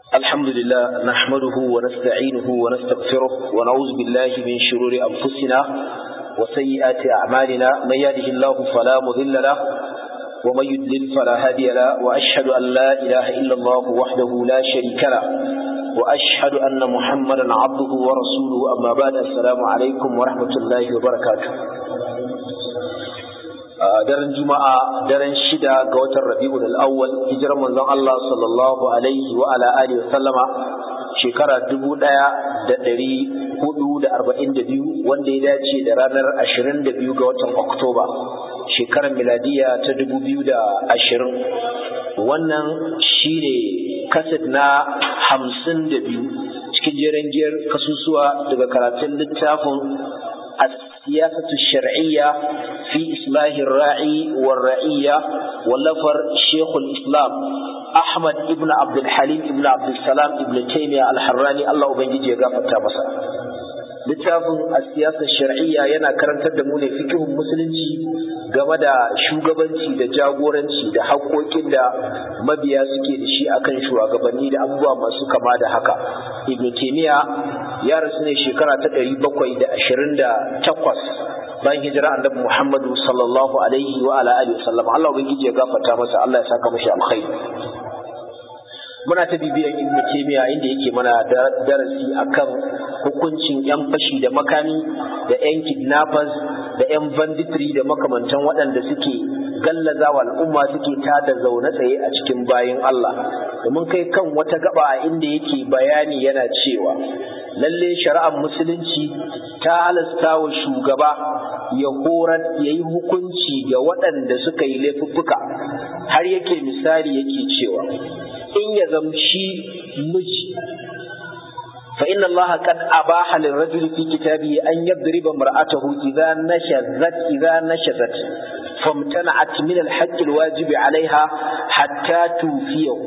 الحمد لله نحمده ونستعينه ونستغفره ونعوذ بالله من شرور أنفسنا وسيئات أعمالنا من يهده الله فلا مضل له ومن يضلل فلا هادي له وأشهد أن لا إله إلا الله وحده لا شريك له وأشهد أن محمدا عبده ورسوله أما بعد السلام عليكم ورحمة الله وبركاته daren juma'a daren 6 ga watan rabi'ul awwal hijirar manzon Allah sallallahu alaihi wa ala alihi wa sallama shekara 1442 wanda ya dace da ranar 22 ga watan Oktoba shekarar miladiya ta 2020 wannan shine kaset na 52 cikin jerin kasusuwa daga karatun littafin السياسة الشرعية في إصلاح الراعي والرعية واللفر شيخ الإسلام أحمد ابن عبد الحليم ابن عبد السلام ابن تيمية الحراني الله أبنجي يغفر تامسا littafin siyasar shar'iyya yana karantar da mu ne fikihun musulunci game da shugabanci da jagoranci da haƙoƙin da mabiya suke da shi akan shugabanni da abubuwa masu kama da haka. Ibn Taymiya ya rasu ne shekara ta 728 bayan hijira annabi Muhammadu sallallahu alaihi wa ala alihi wasallam. Allah ubangiji ya gafarta masa, Allah ya saka mashi alkhairi. Muna ta bibiyan Ibn Taymiya inda yake mana darasi akan hukuncin yan fashi da makami da yan kidnappers da yan banditry da makamantan waɗanda suke gallazawa al'umma suke tada zaune tsaye a cikin bayin Allah. Domin kai kan wata gaba inda yake bayani yana cewa lalle shari'ar musulunci ta halasta wa shugaba ya horar ya yi hukunci ga waɗanda suka yi laifuffuka, har yake misali yake cewa in ya zamshi miji fa inna Allah qad abaha lirajuli fi kitabihi an yadriba mar'atahu idha nashazat famtana'at min al-haqq al-wajib 'alayha hatta tufiyahu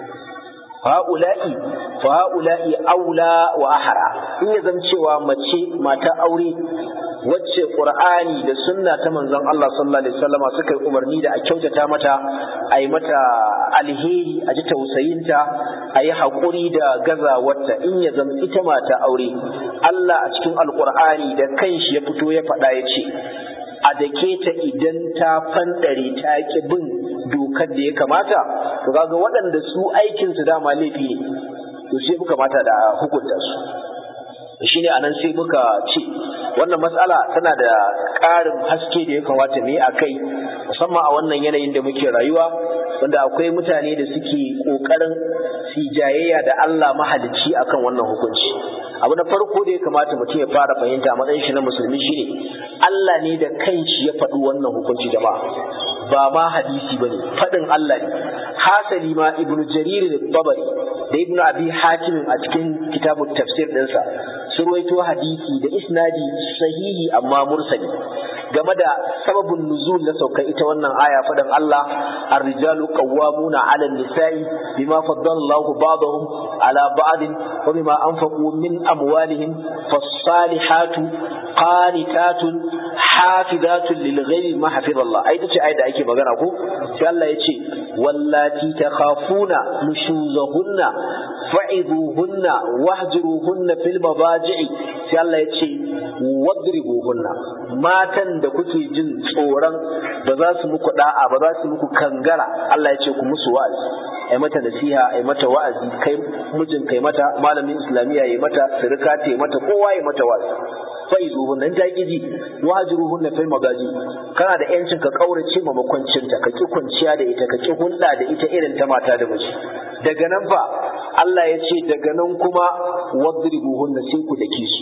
fa'ula'i aula wa ahara. in ya zamcewa mace mata aure wacce Qur'ani da sunna ta manzon Allah sallallahu alaihi wasallam suka yi umarni da a kyautata mata, a yi mata alheri, a ji tausayinta, a yi haƙuri da gazawarta. in ya zama ita mata aure, Allah a cikin Alƙur'ani da kanshi ya fito ya faɗa ya ce a dake ta idan ta fandare ta ki bin dokar da ya kamata. to kaga waɗanda su aikin su dama laifi ne, to sai muka mata da hukunta su. shine anan sai muka ce wannan matsala tana da ƙarin haske da ya kamata mu yi akai, musamman a wannan yanayin da muke rayuwa, wanda akwai mutane da suke ƙoƙarin su jayayya da Allah mahalicci akan wannan hukunci. abu na farko da ya kamata mutum ya fara fahimta a matsayin shi na musulmi shine Allah ne da kanshi ya faɗi wannan hukunci jama'a, ba ma hadisi bane, faɗin Allah ne. hasali ma ibnu jarir al-tabari da ibnu abi hatim a cikin kitabut tafsir ɗinsa sun rawaito hadisi da isnadi sahihi amma mursali game da sababin nuzul na saukar ita wannan aya. faɗin Allah ar-rijalu qawwamuna 'ala an-nisa'i bima faddala Allahu ba'dahum 'ala ba'din wa bima anfaqu min amwalihim fas-salihatu qanitatun hafizatun lil-ghaibi ma hafizallah. ai tace ai da ake magana ko sai Allah yace wallati takhafuna nushuzahunna fa'iduhunna wahjuruhunna fil mabaji'i. sai Allah yace wadribuhunna, matan da kuke jin tsoron ba za su muku da'a ba, za su muku kangara, Allah yace ku musu wa'azi, ai mata nasiha, ai mata wa'azi, kai mijin kai mata, malamin islamiya yayi mata, sirka ta mata, kowa yayi mata wa'azi. faizuhun nan ta kiji wajiruhun na fil magaji, kana da yancin ka kaurace ma makwancinta, ka ki kwanciya da ita, ka ki hulɗa da ita irin ta mata da miji. daga nan fa Allah ya ce daga nan kuma wadribuhun na sai ku dake su.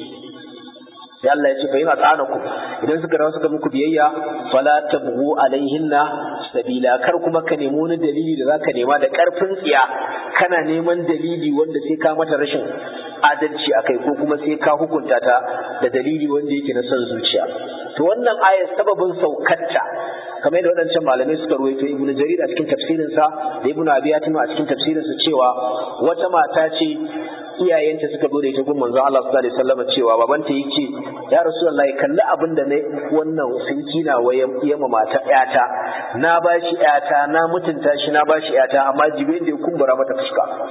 sai Allah ya ce fa yana tsanaku idan suka rawa suka muku biyayya fala tabghu alaihinna sabila, kar kuma ka nemi wani dalili da zaka nema da karfin tsiya, kana neman dalili wanda sai ka mata rashin adalci akai, ko kuma sai ka hukunta ta da dalili wanda yake na son zuciya. to wannan ayar sababin saukarta kamar da waɗancan malamai suka ruwaito, ibnu jarir a cikin tafsirinsa da ibnu abi hatim a cikin tafsirinsa, cewa wata mata ce iyayenta suka zo da ita gun manzon Allah sallallahu alaihi wasallam cewa babanta yake ya rasulullahi kalli abin da ne wannan sinki na yamma mata yata, na bashi yata, na mutunta shi, na bashi yata, amma jibin da ya kumbura mata fuska.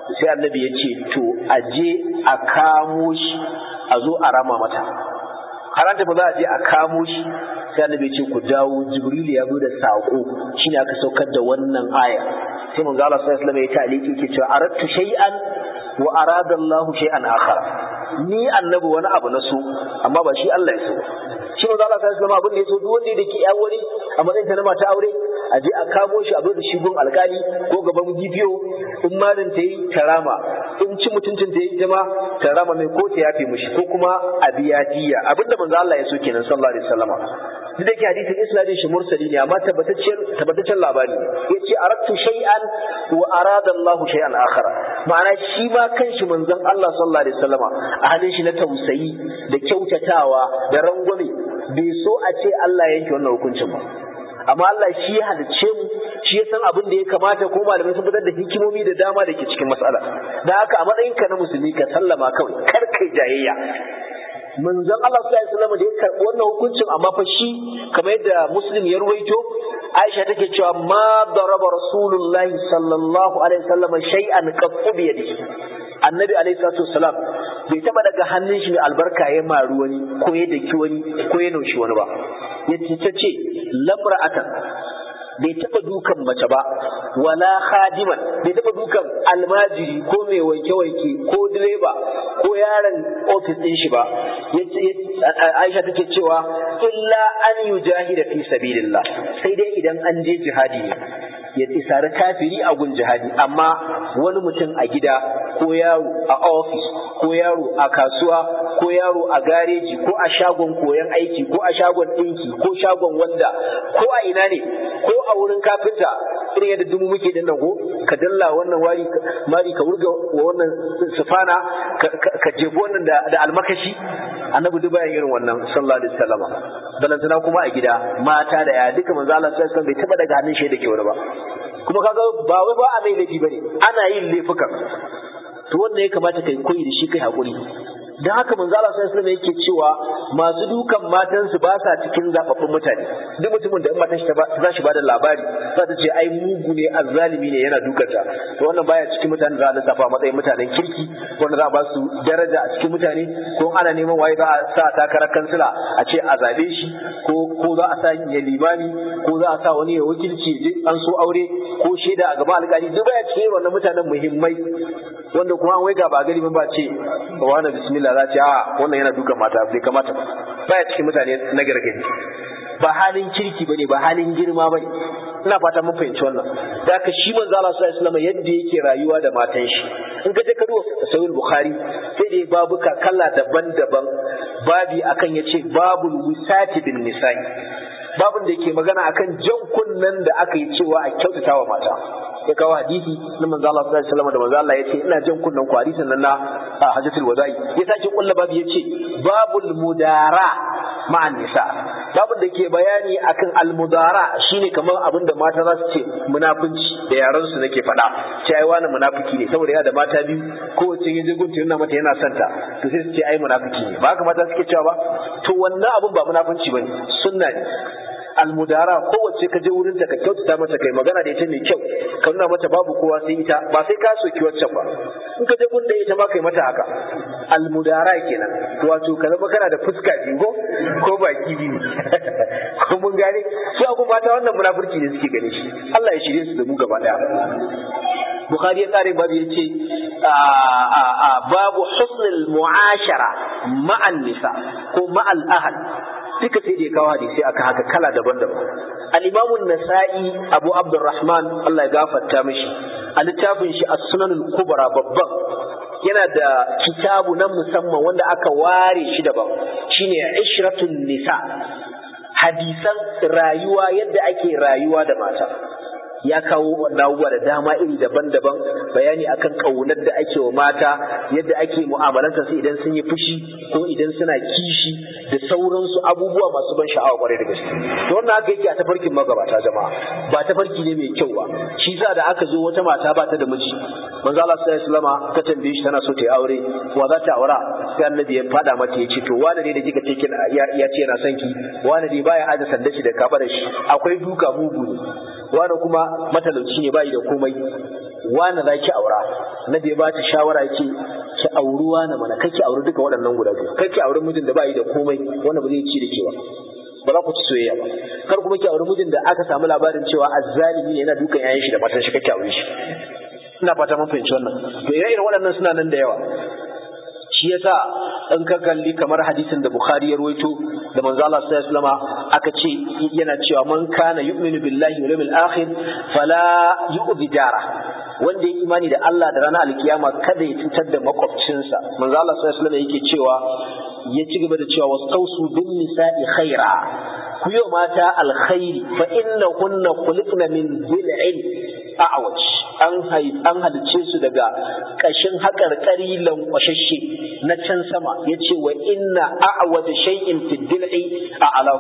sai annabi ya ce to a je a kamo shi a zo a rama mata. har an tafi za a je a kamo shi sai annabi ya ce ku dawo, jibril ya zo da sako, shine aka saukar da wannan aya. sai manzo Allah sallallahu alaihi wasallam ya ta'aliki yake cewa aradtu shay'an wa arada Allahu shay'an akhar. ni annabi wani abu na so amma ba shi Allah ya so. shi manzo Allah sallallahu alaihi wasallam abin da ya so duk wanda yake ya wani a matsayin ta na mata aure a je a kamo shi a zo da shi gun alkali ko gaban gidiyo, in malin ta yi tarama, in ci mutuncin ta yi jama tarama mai ko ta yafe mishi ko kuma a biya diya. abinda manzo Allah ya so kenan sallallahu alaihi wasallam. duk da ke hadisin isnadin shi mursali ne amma tabbataccen labari yace aradtu shay'an wa arada Allah shay'an akhar. ma'ana shi ma kanshi manzon Allah sallallahu alaihi wasallam a halin shi na tausayi da kyautatawa da rangwame bai so a ce Allah ya yanke wannan hukuncin ba, amma Allah shi ya halicce mu, shi ya san abin da ya kamata, ko malamai sun fitar da hikimomi da dama da ke cikin matsala. da haka a matsayinka na musulmi ka sallama kawai, kar kai jayayya. manzon Allah sallallahu alaihi wasallam da ya karɓi wannan hukuncin, amma fa shi kamar yadda Muslim ya ruwaito, Aisha take cewa ma daraba Rasulullahi sallallahu alaihi wasallam shay'an qattu bi yadihi. Annabi alaihi salatu wasallam bai taba daga hannun shi mai albarka ya maru wani ko ya daki wani ko ya naushi wani ba. yace tace lamra'atan bai taba dukan mace ba, wala khadiman bai taba dukan almajiri ko mai wanke-wanke ko direba ko yaron ofis din shi ba. Aisha take cewa illa an yujahida fi sabilillah, sai dai idan an je jihadi ne ya tsari kafiri a gun jihadi. amma wani mutum a gida ko yaro a ofis ko yaro a kasuwa ko yaro a gareji ko a shagon koyon aiki ko a shagon ɗinki ko shagon wanda ko a ina ne ko a wurin kafinta, irin yadda dumu muke din nan ko ka dalla wannan mari ka wurga wa wannan sufana ka jefi wannan da almakashi. annabi duk bayan irin wannan sallallahu alaihi wasallam. balantana kuma a gida mata da ya duka manzo Allah sallallahu alaihi wasallam bai taba daga hannun shi da ke wani ba. kuma kaga ba wai ba a mai laifi bane, ana yin laifukan. to wanda ya kamata kai koyi da shi kai hakuri. dan haka manzo Allah sallallahu alaihi wasallam yake cewa masu dukan matansu ba sa cikin zababbun mutane. duk mutumin da in matan shi za shi bada labari za ta ce ai mugu ne, azzalimi ne, yana dukanta, to wannan baya cikin mutanen za a lissafa a matsayin mutanen kirki wanda za a ba su daraja a cikin mutane. ko ana neman waye za a sa takarar kansila a ce a zabe shi, ko za a sa ya limami, ko za a sa wani ya wakilci an so aure ko shaida a gaba alƙali, duk baya cikin wannan mutanen muhimmai wanda kuma an waiga ba gari ba ce wani bismillah za ce a wannan yana dukan mata, bai kamata ba. baya cikin mutane na gargadi, ba halin kirki bane, ba halin girma bane. ina fata mun fahimci wannan. da haka shi manzo Allah sallallahu alaihi wasallam yadda yake rayuwa da matan shi, in ka je ka duba sahih bukhari sai dai babuka kala daban-daban. babi akan yace babul wisati bin nisa'i, babun da yake magana akan jan kunnan da aka yi cewa a kyautatawa mata. ya kawo hadisi na manzo Allah sallallahu alaihi wasallam da manzo Allah yace ina jan kunnan ku, hadisin nan na hajjatul wada'i. ya sake kulla babu yace babul mudara ma'an nisa, babun da ke bayani akan almudara shine kamar abin da mata za su ce munafunci, da yaran su nake faɗa ce ai wani munafiki ne saboda yana da mata biyu, kowace yaje gunta yana mata yana santa, to sai su ce ai munafiki ne. ba haka mata suke cewa ba? to wannan abun ba munafunci bane, sunna ne. almudara kowace ka je wurin ta ka kyautata mata, kai magana da ita mai kyau, ka nuna mata babu kowa sai ita, ba sai ka soki waccan ba. in ka je gun da ita ma kai mata haka. almudara kenan, wato ka zama kana da fuska biyu ko baki biyu ko mun gane su abu mata wannan munafurci ne suke gane shi. Allah ya shirye su da mu gaba daya. Bukhari ya kare babu yace babu husnul mu'ashara ma'an nisa ko ma'al ahl, duka sai da ya kawo hadisi aka haka kala daban-daban. al-Imam an-Nasa'i Abu Abdurrahman Allah ya gafarta mishi, a littafin shi As-Sunan al-Kubra babban, yana da kitabu na musamman wanda aka ware shi daban, shine Ishratun Nisa, hadisan rayuwa, yadda ake rayuwa da mata. ya kawo abubuwa da dama iri daban-daban, bayani akan kaunar da ake wa mata, yadda ake mu'amalanta su idan sun yi fushi ko idan suna kishi da sauransu, abubuwa masu ban sha'awa kwarai da gaske. to wannan haka yake a tafarkin magabata jama'a, ba tafarki ne mai kyau ba. shi yasa da aka zo wata mata ba ta da miji, manzo Allah sallallahu alaihi wasallam ta tambaye shi tana so ta yi aure, wa za ta aura? sai annabi ya fada mata ya ce to wani ne da kika ce ya ce yana son ki, wani ne baya aje sanda shi da kafa da shi, akwai duka mugu ne, wani kuma matalauci ne bai da komai, wani zaki aura, nabi ya ba ta shawara yake ki auri wani mana, kake auri duka waɗannan guda biyu, kake auri mijin da ba yi da komai wanda ba zai ci da ke ba za ku ci soyayya ba, kar kuma ki auri mijin da aka samu labarin cewa azzalimi ne yana dukan yayin shi da matan shi, kake aure shi. Ina fata mun fahimci wannan. To ire-iren waɗannan suna nan da yawa. Shi yasa in ka kalli kamar hadisin da Bukhari ya rawaito da manzo Allah sallallahu alaihi wasallam aka ce yana cewa man kana yu'minu billahi wal yawmil akhir fala yu'dhi jara, wanda ya imani da Allah da ranar alkiyama kada ya cutar da makwabcinsa. Manzo Allah sallallahu alaihi wasallam yake cewa, ya ci gaba da cewa wastausu bin nisa'i khaira, ku yi mata alkhairi fa innahunna khuliqna min dhil'in a'waj, an halice su daga kashin haƙarƙari lankwashashe na can sama. Yace wa inna a'waj shay'in fi dhil'i a'la,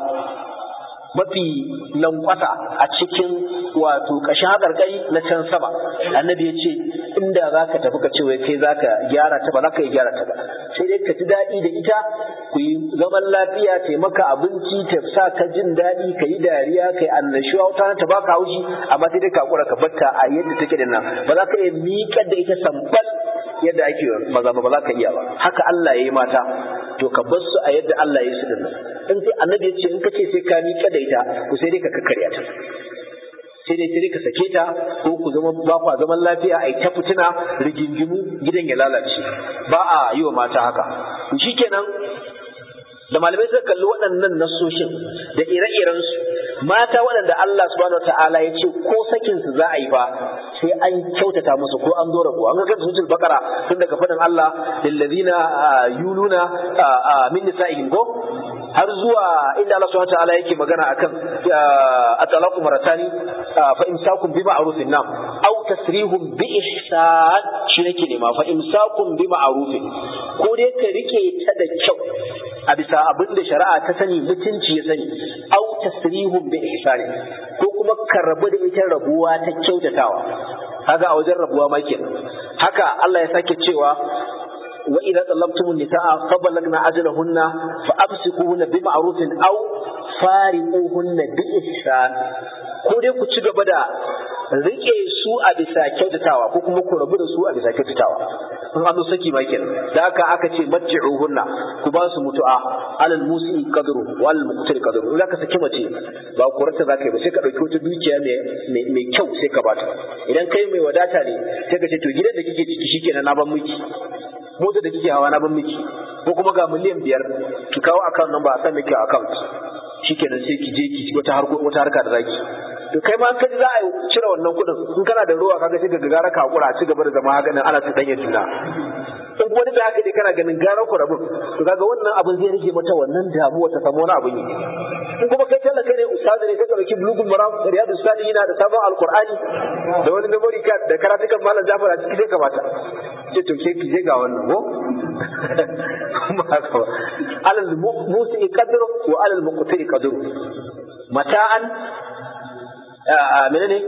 mafi lankwasa a cikin wato kashin haƙarƙari na can sama. Annabi ya ce inda za ka tafi ka ce wai kai za ka gyara ta ba za ka yi gyara ta ba, sai dai ka ji daɗi da ita, ku yi zaman lafiya, ta maka abinci, ta sa ka jin daɗi, ka yi dariya, ka yi annashuwa, wata ta baka haushi, amma sai dai ka hakura ka batta a yadda take da nan. Ba za ka iya miƙar da ita sambal yadda ake maza ba za ka iya ba. Haka Allah ya yi mata, to ka bar su a yadda Allah ya yi su din nan. In sai annabi ya ce in ka ce sai ka miƙa da ita, to sai dai ka kakkarya ta, sai dai ka sake ta, ko ku zama ba ku zaman lafiya, ai ta fitina rigingimu, gidan ya lalace. Ba a yi wa mata haka. To shikenan da malamai suka kalli waɗannan nassoshin da ire-iren su, mata waɗanda Allah subhanahu wataala ya ce ko sakin su za a yi ba sai an kyautata musu ko an zo rabuwa. An ga suratul baqara tun daga fadin Allah lillazina yuluna min nisa'ihim ko har zuwa inda Allah subhanahu wataala yake magana akan at-talaqu maratani fa imsakum bi ma'rufin nam aw tasrihum bi ihsan, shi nake nema, fa imsakum bi ma'rufin, ko dai ka rike ta da kyau a bisa abin da shari'a ta sani, mutunci ya sani, aw tasrihum bi ihsan, ko kuma ka rabu da ita rabuwa ta kyautatawa. Kaga a wajen rabuwa ma kenan. Haka Allah ya sake cewa wa idza talaqtumun nisaa fa balagna ajalahunna fa amsikuhunna bi ma'rufin aw fariquhunna bi ihsan, ko dai ku ci gaba da rike su a bisa kyautatawa ko kuma ku rabu da su a bisa kyautatawa. in an saki ma kenan. Da haka aka ce matji'uhunna, ku ba su mutu'a, alal musi qadru wal muqtir qadru. In ka saki mace ba kuranta zaka yi ba, sai ka dauki wata dukiya mai kyau sai ka bata. Idan kai mai wadata ne sai ka ce to gidan da kike ciki shikenan na ban miki, mota da kike hawa na ban miki, ko kuma ga miliyan 5 ki kawo account number a san miki account, shikenan sai ki je ki wata harka da zaki. To kai ma kaji za a cire wannan kuɗin, in kana da ruwa kaga sai ka gara ka hakura a ci gaba da zama haka nan ana tudanya juna. In wani da haka dai kana ganin gara ku rabu, to kaga wannan abin zai rage mata wannan damuwa ta samu wani abu ne. In kuma kai tallaka ne ustazi ne, kai ka dauki bulugul maram, riyadus salihin da sabon alqur'ani da wani memory card da karatukan malam Jafar a ciki sai ka bata. Ce to ke ki je ga wannan ko kuma haka alal musi qadru wa alal muqtir qadru mata'an menene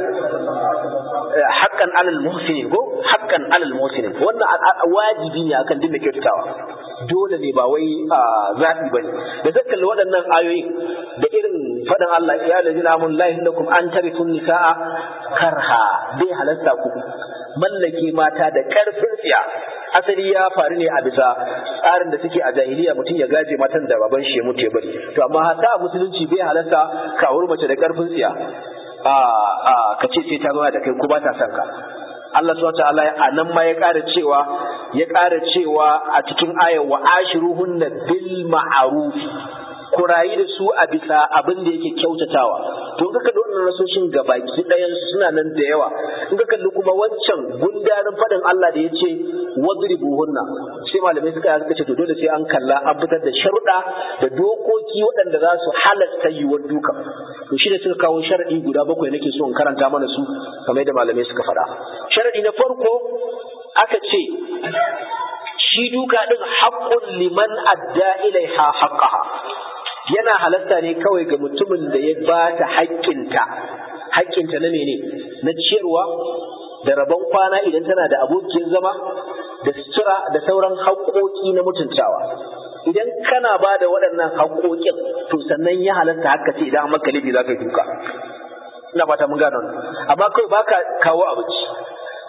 haqqan alal muhsinin ko haqqan alal muhsinin. Wannan wajibi ne akan duk mai kyautatawa, dole ne ba wai zaɓi bane. Da dukkan waɗannan ayoyi da irin faɗin Allah ya lazina amun la ilakum an tarithun nisaa karha, bai halasta ku mallake mata da ƙarfin tsiya. Asali ya faru ne a bisa tsarin da suke a jahiliya, mutum ya gaje matan da baban shi ya mutu ya bari. To amma hatta a musulunci bai halasta ka auri mace da ƙarfin tsiya ka ce sai ta zama da kai ko ba ta son ka. Allah subhanahu wataala a nan ma ya ƙara cewa a cikin ayar wa ashiruhunna bil ma'ruf, ku rayu da su a bisa abin da yake kyautatawa. To in ka kalli wannan rasoshin gabaki ɗayan suna nan da yawa. In ka kalli kuma wancan gundarin faɗin Allah da ya ce wadribuhunna, sai malamai suka ce to dole sai an kalla an fitar da sharuɗa da dokoki waɗanda za su halasta yiwuwar duka. To shi da suka kawo sharaɗi guda 7 nake so in karanta mana su kamar yadda malamai suka faɗa. Sharaɗi na farko aka ce shi duka ɗin haƙƙun liman adda ilaiha haqqaha, yana halatta ne kawai ga mutumin da ya ba ta haƙƙinta na mene, na ciyarwa da rabon kwana idan tana da abokin zama da sutura da sauran haƙƙoƙi na mutuntawa. Idan kana ba da waɗannan haƙƙoƙin to sannan ya halatta haka ce idan maka laifi za ka yi duka. Ina fata mun gano, amma kawai baka kawo abinci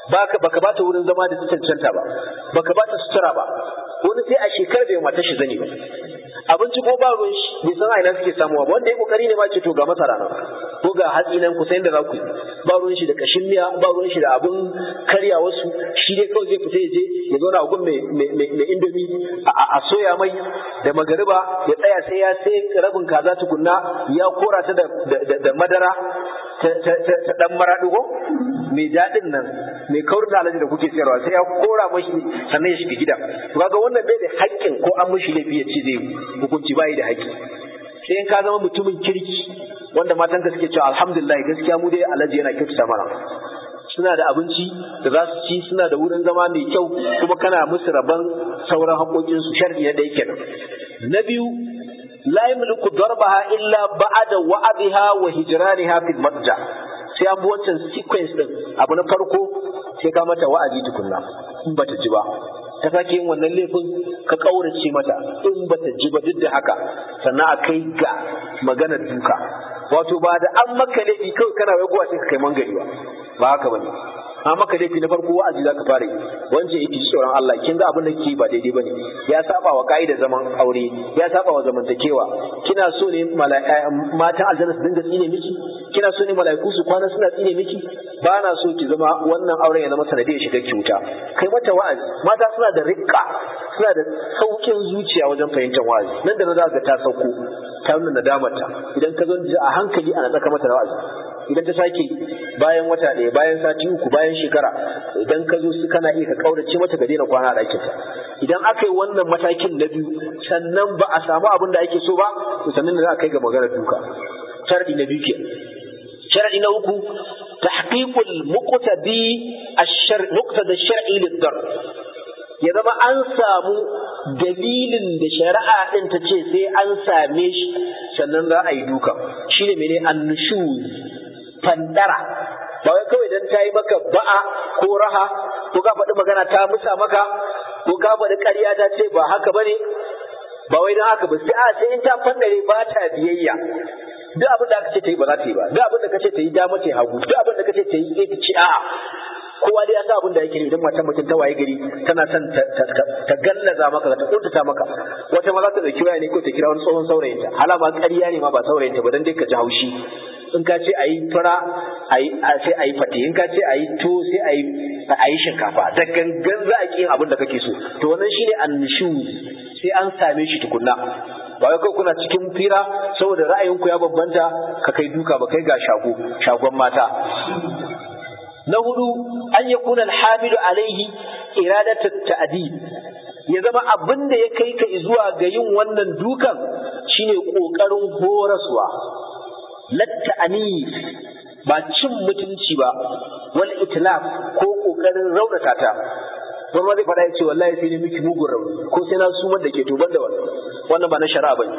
baka ba ta wurin zama da cancanta ba, baka ba ta sutura ba, wani sai a shekar bai mata shi zani ba, abinci ko ba ruwan shi bai san aina suke samuwa ba, wanda ya kokari ne ma ce to ga masara nan ko ga hatsi nan ku san da za ku yi, ba ruwan shi da kashin miya, ba ruwan shi da abun karya wasu, shi dai kawai zai fita ya je ya zauna a gun mai indomi a soya mai da magariba, ya tsaya sai ya sai rabin kaza tukunna ya kora ta da madara ta dan maraɗugo mai daɗin nan mai kaurin da alaji da kuke sayarwa, sai ya kora mashi sannan ya shiga gida. To kaga wannan bai da haƙƙin ko an mishi laifi ya ce zai hukunci bai da haƙƙi, sai in ka zama mutumin kirki wanda matanka suke cewa alhamdulillah gaskiya mu dai alaji yana kyautata mana, suna da abinci da za su ci, suna da wurin zama mai kyau, kuma kana musu rabon sauran haƙoƙinsu. Sharadi na ɗaya kenan. Na biyu, la yamliku darbaha illa ba'da wa'adha wa hijraniha fil madja. Sai an bi wancan sequence din. Abu na farko sai ka mata wa'azi tukunna in bata ji ba, ta sake yin wannan laifin ka kaurace mata in bata ji ba, duk da haka sannan a kai ga maganar duka. Wato ba da an maka laifi kawai kana wagowa sai ka kai mangari ba haka bane. an maka laifi na farko wa'azi zaka fara yi, wance yake tsoron Allah, kin ga abin da kike ba daidai bane, ya saba wa kaida zaman aure, ya saba wa zamantakewa. Kina so ne matan aljanna su dinga tsine miki? Kina so ne malaiku su kwana suna tsine miki? Ba na so ki zama wannan auren ya zama sanadiyar shiga kyauta. Kai mata wa'azi. Mata suna da rikka, suna da saukin zuciya wajen fahimtar wa'azi. Nan da nan za ka ta sauko ta nuna nadamarta. Idan ka zo a hankali ana tsaka mata wa'azi. Idan ta sake bayan wata ɗaya, bayan sati uku, bayan shekara, idan ka zo su kana iya ka kaurace mata ka daina kwana a ɗakinta. Idan aka yi wannan matakin na biyu sannan ba a samu abin da ake so ba, to sannan za a kai ga maganar duka. Sharadi na biyu ke. Sharadi na uku, tahqiqul muqtadi muqtada ash-shar'i lid-dar. Ya zama an samu dalilin da shari'a din ta ce sai an same shi sannan za a yi duka. Shine mene an-nushuz, fandara. Ba wai kawai dan ta yi maka ba'a ko raha ko ka faɗi magana ta musa maka ko ka faɗi ƙarya ta ce ba haka bane, ba wai dan haka ba, sai in ta fandare ba ta biyayya. Duk abin da aka ce ta yi ba za ta yi ba, duk abin da ka ce ta yi dama ta yi hagu, duk abin da ka ce ta yi ta ce a'a. Kowa dai ya sa abin da yake idan matan mutum ta waye gari tana son ta gallaza maka, ta kuntata maka. Wata ma za ta dauki waya ne ko ta kira wani tsohon saurayinta, halama ƙarya ne ma ba saurayinta ba dan dai ka ji haushi. In ka ce ayi fara sai ayi fate, in ka ce ayi to sai ayi shinkafa, da gangan za a ki yin abin da kake so. To wannan shine annushu, sai an same shi tukunna. Ba wai kai kuna cikin fira saboda ra'ayinku ya bambanta ka kai duka ba, kai ga shagon mata. Na hudu, an yakuna alhamilu alaihi iradatu ta'dib. Ya zama abin da ya kai ka zuwa ga yin wannan dukan shine kokarin horaswa, latta'ani ba cin mutunci ba, wal itlaf ko kokarin raunata ta. Wani zai faɗa ya ce wallahi sai ne miki mugun rauni ko sai na sumar da ke toban da wannan ba na shari'a bane.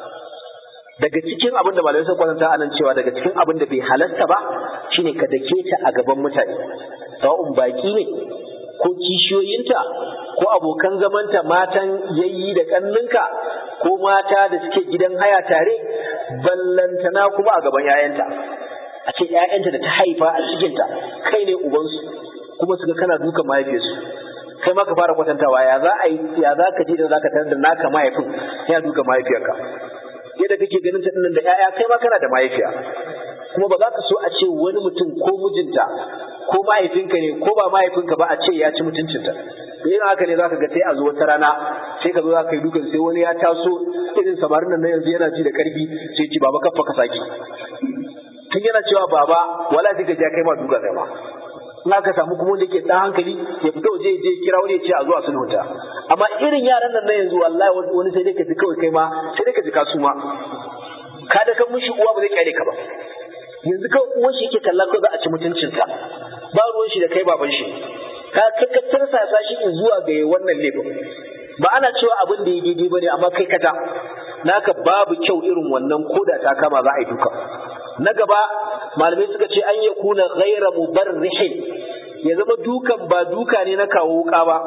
Daga cikin abin da malamai suka kwatanta anan cewa daga cikin abin da bai halasta ba shine ka dake ta a gaban mutane, sawa'un baki ne ko kishiyoyinta ko abokan zamanta, matan yayi da kanninka ko mata da suke gidan haya tare, ballantana kuma a gaban yayanta. A ce yayanta da ta haifa a cikinta kai ne ubansu, kuma suka kana dukan mahaifiyarsu. Kai ma ka fara kwatantawa ya za ka je da za ka tarar da naka mahaifin ya duka mahaifiyarka. Yadda kake ganin ta dinnan da ƴaƴa, kai ma kana da mahaifiya, kuma ba za ka so a ce wani mutum ko mijinta ko mahaifinka ne ko ba mahaifinka ba a ce ya ci mutuncinta. Da yin haka ne za ka ga sai a zo wata rana sai ka zo za ka yi dukan, sai wani ya taso irin samarin nan na yanzu yana ji da ƙarfi sai ci baba kafa ka saki. Tun yana cewa baba wala sai ka ja kai ma duka kai ma. In aka samu kuma wanda ke ɗan hankali ya fito waje je kira wani ya ce a zo a sulhunta. Amma irin yaran nan na yanzu wallahi wani sai dai ka ji kawai kai ma sai dai ka ji kasu ma ka da kan mushi uwa ba zai kyale ka ba. Yanzu kawai uwan shi yake kalla ko za a ci mutuncinsa, ba ruwan shi da kai baban shi, ka tarsasa shi zuwa ga wannan laifin. Ba ana cewa abin da ya daidai bane, amma kai kata naka babu kyau irin wannan, koda ta kama za a yi duka. Na gaba malamai suka ce an yakuna ghaira mubarrihin, ya zama dukan ba duka ne na kawo wuka ba.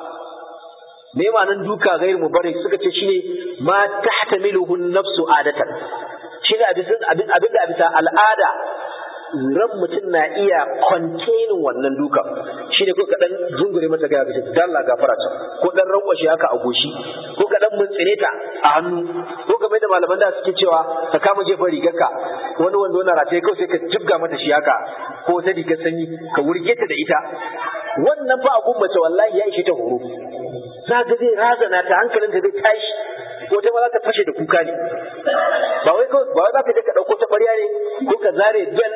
Me ma'anar duka ghairu mubarrih? Suka ce shine ma tahtamiluhu nafsu adatan, shine abin da bisa al'ada ran mutum na iya containing wannan duka shine ko ka dan zungure mata ga kace dalla gafara ta ko dan rankwashe haka a goshi ko ka dan muntsine ta a hannu ko ka mai da malaman da suke cewa ka kama jefa rigarka wani wanda wannan rataye kawai sai ka jibga mata shi haka ko ta rigar sanyi ka wurge ta da ita wannan fa abun mace wallahi ya ishe ta horo za ga zai razana ta hankalinta zai tashi ko ta ma za ta fashe da kuka ne ba wai za ka je ka ɗauko ta ɓarya ne ko ka zare bel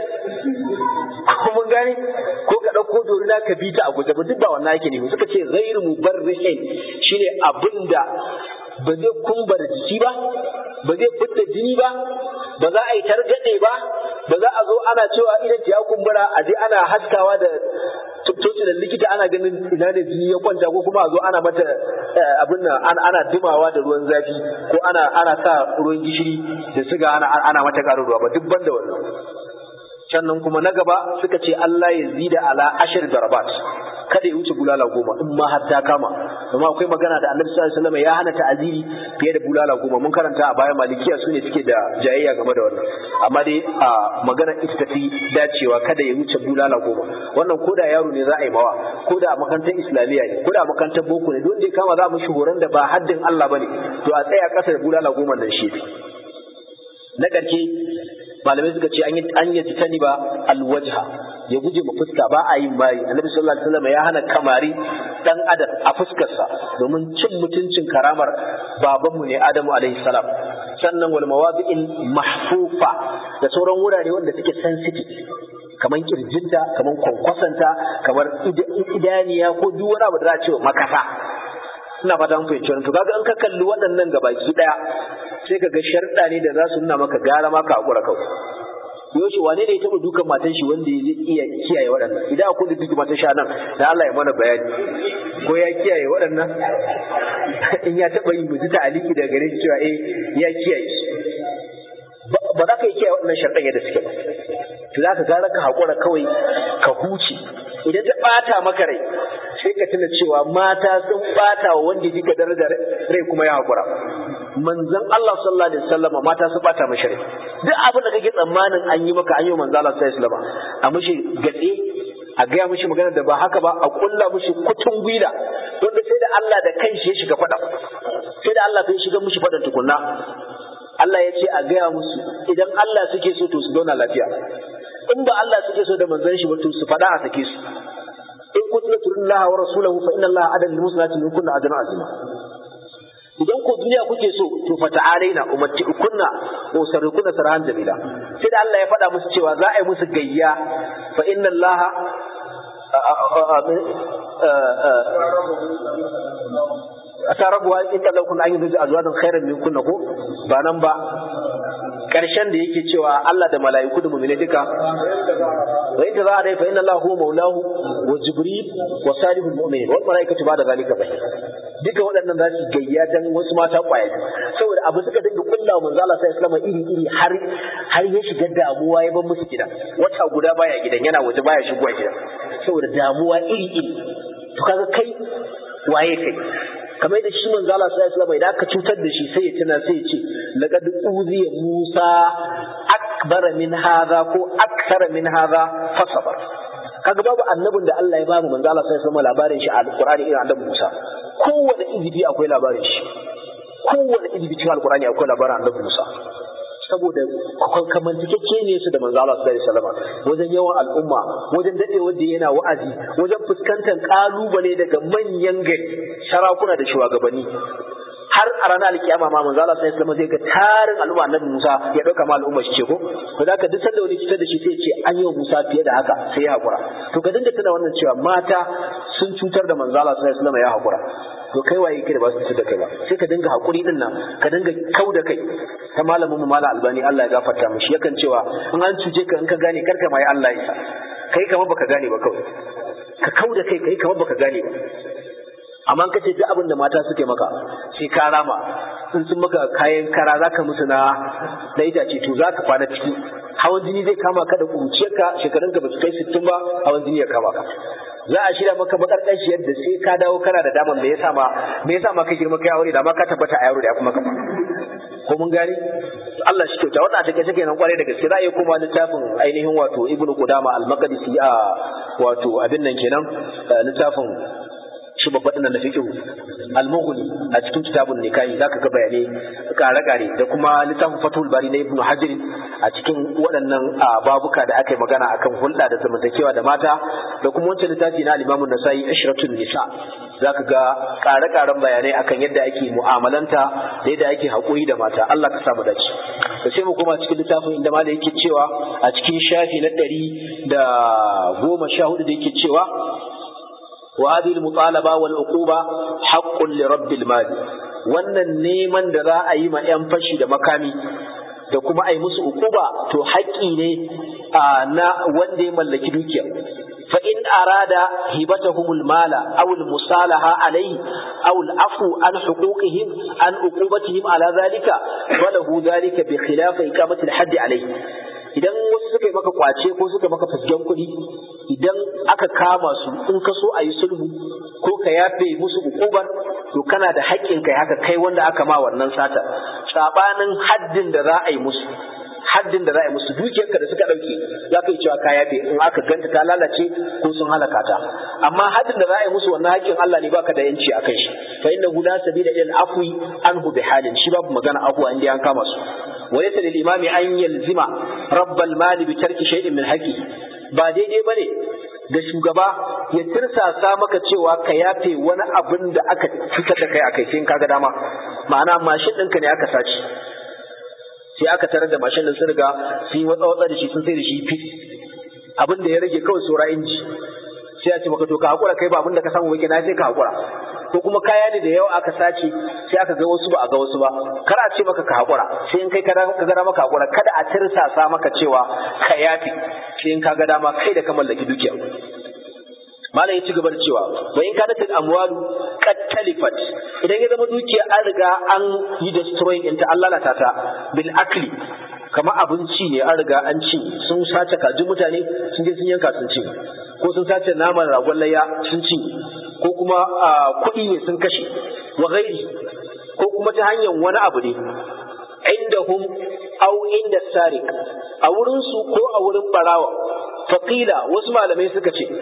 ko mun gane ko ka ɗauko dorina ka bi ta a guje ba duk ba wannan ake nemi suka ce ghairu mubarrihin shine abinda ba zai kumbara jiki ba ba zai fitta jini ba ba za a yi targaɗe ba ba za a zo ana cewa idan ta ya kumbura a je ana haskawa da tocinan likita ana ganin ina da jini ya kwanta ko kuma a zo ana mata abin nan ana dumawa da ruwan zafi ko ana sa ruwan gishiri da siga ana mata ƙarin ruwa ba duk banda wannan sannan kuma na gaba suka ce Allah ya zida ala ashir darabat kada ya wuce bulala 10 in ma har ta kama kuma akwai magana da Annabi sallallahu alaihi wasallam ya hana ta'aziri fiye da bulala 10 mun karanta a baya malikiya su ne suke da jayayya game da wannan amma dai magana ita tafi dacewa kada ya wuce bulala 10 wannan koda yaro ne za a yi mawa koda a makarantar islamiyya ne koda a makarantar boko ne don da kama za mu shi horon da ba haddin Allah bane to a tsaya kasa da bulala 10 nan shi na ƙarshe malamai suka ce an yi tani ba alwajha ya guje ma fuska ba a yin bayi annabi sallallahu alaihi wasallam ya hana kamari dan adam a fuskarsa domin cin mutuncin karamar babanmu ne Adamu alaihi salam sannan wal mawadi'il mahfufa da sauran wurare wanda suke sensitive kaman kirjinta kaman kwankwasanta kamar idaniya ko duk wani abu da za a ce makasa ina fata mun fahimci to kaga an ka kalli waɗannan gabaki daya sai ka ga sharɗa ne da za su nuna maka gara maka hakura kawai yoshi wane ne ya taɓa dukan matan shi wanda ya iya kiyaye waɗannan idan akwai da duka matan shi nan da Allah ya mana bayani ko ya kiyaye waɗannan in ya taɓa yi muji ta'aliki daga gare shi cewa ya kiyaye ba za ka yi kiyaye waɗannan sharɗan yadda suke ba to za ka gara ka hakura kawai ka huce idan ta ɓata maka rai sai ka tuna cewa mata sun ɓata wa wanda yake daraja rai kuma ya hakura manzon Allah sallallahu alaihi wasallam mata su ɓata mashi rai duk abin da kake tsammanin an yi maka an yi manzon Allah sallallahu alaihi wasallam a mishi gatse a gaya mishi magana da ba haka ba a kulla mishi kutun gwila wanda sai da Allah da kanshi ya shiga faɗa sai da Allah ya shiga mishi faɗan tukunna Allah ya ce a gaya musu idan Allah suke so to su zauna lafiya in ba Allah suke so da manzon shi ba to su faɗa a sake su in kuntum tu'minuna wa rasulahu fa inna Allah adal lil muslimin min kunna ajran azima idan ko duniya kuke so to fa ta'alaina umatti'ukunna wa sarrikunna sarahan jamila sai da Allah ya faɗa musu cewa za a yi musu gayya fa inna Allah asarabuwa in Allah kun an yi azwajan khairan min kunna ko ba nan ba karshen da yake cewa Allah da mala'iku da mu'mini duka wa in za a dai fa inna Allah huwa maulahu wa jibril wa salihul mu'minin wa malaikatu ba da zalika bai duka waɗannan za su gayya dan wasu mata kwaya saboda abu suka dinga kulla wa manzo Allah sallallahu alaihi wasallam iri har ya shiga damuwa ya bar musu gida wata guda baya gidan yana waje baya shigowa gidan saboda damuwa iri to kaga kai waye kai kamar da shi manzo Allah sallallahu alaihi wasallam idan aka cutar da shi sai ya tuna sai ya ce laqad uziya Musa akbar min hadha ko akthar min hadha fasabar kaga babu annabin da Allah ya ba mu manzo Allah sallallahu alaihi wasallam labarin shi a Alqur'ani irin annabi Musa kowanne izibi akwai labarin shi kowanne izibi cikin Alqur'ani akwai labarin annabi Musa saboda kamantacce ne su da manzo Allah sallallahu alaihi wasallam wajen yawan al'umma wajen dadewar da yana wa'azi wajen fuskantar kalubale daga manyan gari sarakuna da shugabanni har a ranar alkiyama ma manzo Allah sallallahu alaihi wasallam zai ga tarin al'umma annabi Musa ya dauka ma al'umma shi ce ko to zaka duk sanda wani fitar da shi sai ce an yi wa Musa fiye da haka sai ya hakura to ka dinga tuna wannan cewa mata sun cutar da manzo Allah sallallahu alaihi wasallam ya hakura to kai waye yake da ba su cutar da kai ba sai ka dinga hakuri din nan ka dinga kauda kai ta malamin mu Malam Albani Allah ya gafarta mishi yakan cewa in an cuce ka in ka gane karka mai Allah ya sa kai kamar baka gane ba kawai ka kauda kai kamar baka gane ba amma ka ce duk abin da mata suke maka sai ka rama sun maka kayan kara zaka musu na itace to zaka kwana ciki hawan jini zai kama ka da kuruciyarka shekarun ka ba su kai 60 ba hawan jini ya kama ka za a shirya maka makarkashi yadda sai ka dawo kana da daman me yasa ma ka girma kai aure da ma ka tabbata a yaro da ya kuma ka ko mun gane Allah shi kyauta. Wannan take take nan kwarai da gaske za a yi kuma littafin ainihin wato Ibn Qudama al-Maqdisi a wato abin nan kenan littafin shi babban nan na fiqh al-Mughni a cikin kitabun nikahi zaka ga bayanai kare da kuma littafin Fathul Bari na Ibn Hajar a cikin waɗannan babuka da aka yi magana akan hulɗa da zamantakewa da mata, da kuma wancan littafi na Imam An-Nasa'i Ashratun Nisa zaka ga kare-karen bayanai akan yadda ake mu'amalanta da yadda ake haƙuri da mata. Allah ka samu dace. Da sai mu koma cikin littafin inda malai yake cewa a cikin shafi na 114 da yake cewa وهذه المطالبة والعقوبة حق لرب المال. wannan neman da za a yi ma 'yan fashi da makami da kuma a yi musu uquba to haƙƙi ne na wanda ya mallaki dukiyar. fa in arada hibatahumul mala aw al musalaha alayhi aw al afu an huquqihim an uqubatihim ala zalika falahu zalika bi khilaf iqamati al hadd alayhi. idan wasu suka yi maka kwace ko suka maka fusken kuɗi, idan aka kama su in ka so a yi sulhu ko ka yafe musu hukubar, to kana da haƙƙin kai haka kai wanda aka ma wannan sata, sabanin haddin da za a yi musu. haddin da za a yi musu dukiyarka da suka ɗauke za ka yi cewa ka yafe in aka ganta ta lalace ko sun halaka ta, amma haddin da za a yi musu wannan haƙƙin Allah ne baka da yanci akan shi. fa innahu la sabila ila al-afwi anhu bi halin, shi babu magana afwa inda an kama su. وليس للإمام أن يلزم رب المال بترك شيء من حقه. ba daidai bane ga shugaba ya tirsasa maka cewa ka yafe wani abin da aka fitar da kai akai sai in kaga dama. ma'ana mashin ɗinka ne aka sace, sai aka tarar da mashin ɗin sun riga sun yi watsa da shi sun sai da shi fit, abin da ya rage kawai saura inji, sai a ce maka to ka hakura kai ba abin da ka samu wake na sai ka hakura. ko kuma kaya ne da yawa aka sace sai aka ga wasu ba a ga wasu ba, kar a ce maka ka hakura sai in kai ka ga maka hakura, kada a tirsasa maka cewa ka yafi sai in ka ga dama kai da ka mallaki dukiya. malam ya ci gaba da cewa wa in kana til amwalu qad talifat, idan ya zama dukiya an riga an yi destroying ɗinta an lalata ta bil akli, kamar abinci ne an riga an ci, sun sace kajin mutane sun je sun yanka sun ci, ko sun sace naman ragon layya sun ci, ko kuma kuɗi ne sun kashe wa gairi, ko kuma ta hanyar wani abu ne indahum aw inda sariq, a wurin su ko a wurin barawa. faqila, wasu malamai suka ce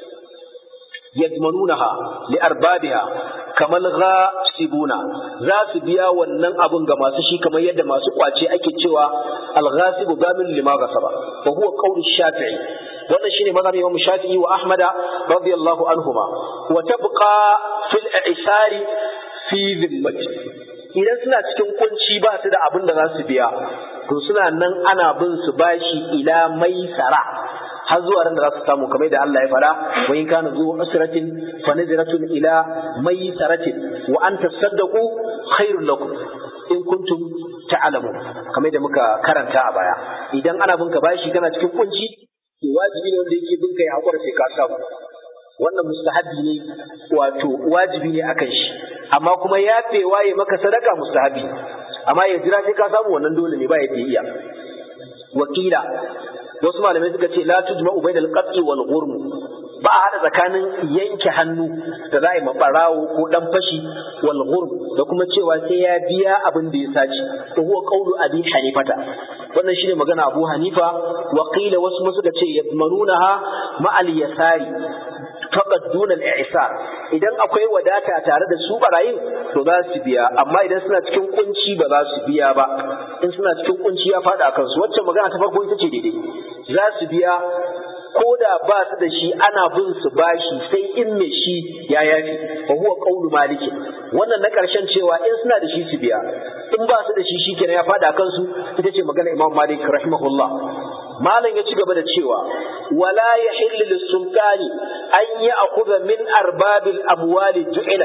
yadmanunaha li arbabiha kamal ghasibuna, za su biya wannan abun ga masu shi kamar yadda masu kwace ake cewa al-ghasibu gamin lima ghasaba, wa huwa qawlu shafi'i. wannan shine mazhabin Imam Shafi'i wa Ahmad radiyallahu anhuma. wa tabqa fil i'sari fi dhimmati, idan suna cikin kunci ba su da abin da za su biya, to suna nan ana bin su bashi ila maisara, har zuwa ran da za su samu, kamar da Allah ya fara wa in kana zu usratin fa nazratun ila maisaratin wa an tasaddaqu khairul lakum in kuntum ta'lamun, kamar da muka karanta a baya. idan ana binka bashi kana cikin kunci, wajibi ne wanda yake bin kai hakura sai ka samu, wannan mustahabi ne, wato wajibi ne akan shi. amma kuma yafewa ya maka sadaka mustahabi, amma ya jira sai ka samu wannan dole ne ba yadda iya. wakila, wasu malamai suka ce la tujma'u bainal qat'i wal ghurm, ba a hada tsakanin yanke hannu da za a yi mabarawo ko dan fashi wal ghurm da kuma cewa sai ya biya abin da ya saci. to huwa qawlu abi hanifata, wannan shine magana Abu Hanifa. wa qila, wasu ma suka ce yadmanunaha ma'al yasari faqad duna al-i'sar, idan akwai wadata tare da su barayin to za su biya, amma idan suna cikin kunci ba za su biya ba. in suna cikin kunci ya fada kansu. wacce magana ta farko ita ce daidai, za su biya ko da ba su da shi, ana bin su bashi sai in me shi ya yafi. fa huwa qawlu malik, wannan na karshen cewa in suna da shi su biya, in ba su da shi shikenan ya fada kansu, ita ce magana Imam Malik rahimahullah. malam ya ci gaba da cewa wala yahillu lis-sultani an ya'khudha min arbabil amwali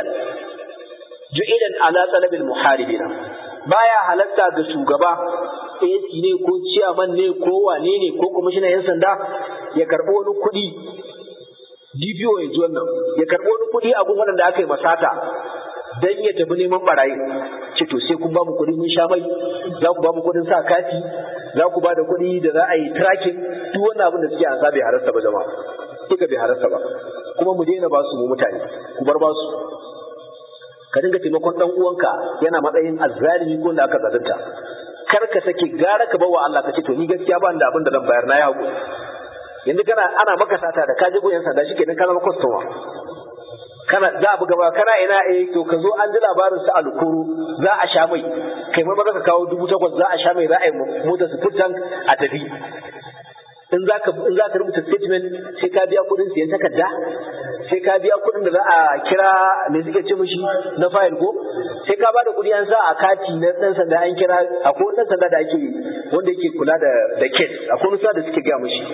ju'ilan ala talabil muharibina, baya halatta ga shugaba AC ne ko ciyaman ne ko wane ne ko kwamishinan 'yan sanda ya karɓi wani kuɗi, DPO ya ji wannan, ya karɓi wani kuɗi a gun waɗanda aka yi masata dan ya tafi neman barayi. ce to sai kun ba mu kuɗi mun sha mai, za ku ba mu kuɗin sa kati, za ku ba da kuɗi da za a yi tracking, duk wannan abin da suke ansa bai harasta ba jama'a, duka bai harasta ba, kuma mu daina ba su mu mutane, ku bar ba su. ka dinga taimakon dan uwanka yana matsayin azzalimi ko da aka zalunta. Kar ka sake gara ka bawa Allah ka ce to ni gaskiya ba da abin da zan bayar na ya haƙuri. Yanzu ana maka sata da ka je goyen sanda shikenan ka zama customer. Kana za a buga ba kana ina to ka zo an ji labarin sa alkuru za a sha mai kai mai maza ka kawo 8,000 za a sha mai za a yi motar su fitan a tafi. In za ka rubuta statement sai ka biya kuɗin siyan takarda, sai ka biya kuɗin da za a kira me suke ce mishi na file ko sai ka bada kuɗi an sa a kati na ɗan sanda an kira akwai ɗan sanda da ake wanda yake kula da case akwai wani da suke gaya mishi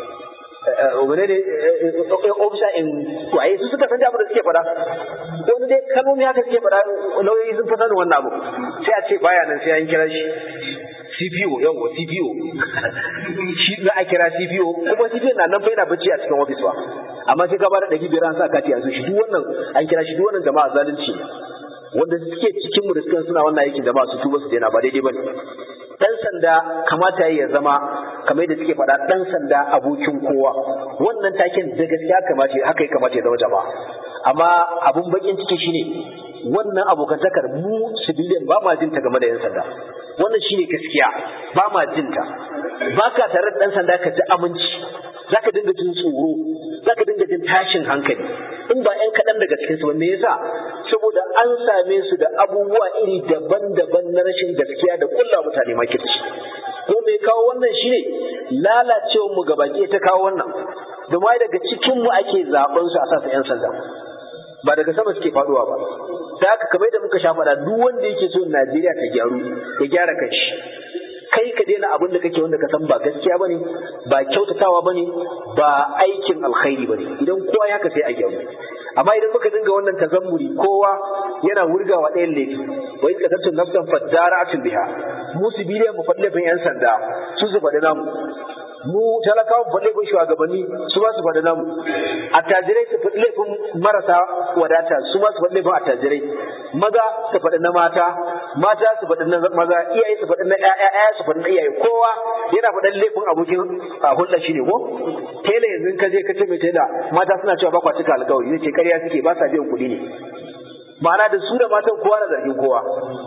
wane ne officer in waye su suka san abin da suke faɗa wani dai kalmomi haka suke faɗa lauyoyi sun fi sanin wannan abu sai a ce baya nan sai an kira shi CPO yawa CPO shi za a kira CPO kuma CPO na nan fa yana bacci a cikin office ba amma sai ka bada 500 an sa kati a su shi duk wannan an kira shi duk wannan jama'a zalunci wanda suke cikin mu da suke suna wannan aikin jama'a su tuba su daina ba daidai bane. Dan sanda kamata ya zama kamar yadda suke faɗa dan sanda abokin kowa wannan taken da gaskiya haka ya kamata ya zama jama'a. Amma abun bakin ciki shine wannan abokantakar mu civilian ba ma jinta game da yan sanda. Wannan shine gaskiya ba ma jinta. Baka tare da dan sanda ka ji aminci, zaka dinga jin tsoro, zaka dinga jin tashin hankali. In ba yan kaɗan daga cikin su me yasa? Saboda an same su da abubuwa iri daban-daban na rashin gaskiya da kulla mutane makirci. Ko me kawo wannan shine lalacewar mu gabaki ta kawo wannan. Domin daga cikin mu ake zaben su a sa yan sanda. Ba daga sama suke faduwa ba. Da haka kamar da muka sha faɗa duk wanda yake so Najeriya ta gyaru ya gyara kanshi. Kai ka daina abin da kake wanda ka san ba gaskiya bane, ba kyautatawa bane, ba aikin alkhairi bane. Idan kowa ya haka sai a gyaru. Amma idan muka dinga wannan tazammuri kowa yana wurgawa ɗayan laifi wa in qataltum nafsan fadara'atun biha mu sibiliyan mu faɗi laifin yan sanda su faɗi namu mu talakawa faɗi laifin shugabanni su ba su faɗi namu attajirai su faɗi laifin marasa wadata su ma su faɗi laifin attajirai maza su faɗi na mata su faɗi na maza iyaye su faɗi na ƴaƴa su faɗi na iyaye kowa yana faɗin laifin abokin hulɗa shi ne ko tela yanzu ka je ka ce mai tela mata suna cewa ba kwa cika alƙawari yace ƙarya suke ba sa biyan kuɗi ne ma'ana da su da matan kowa na zargin kowa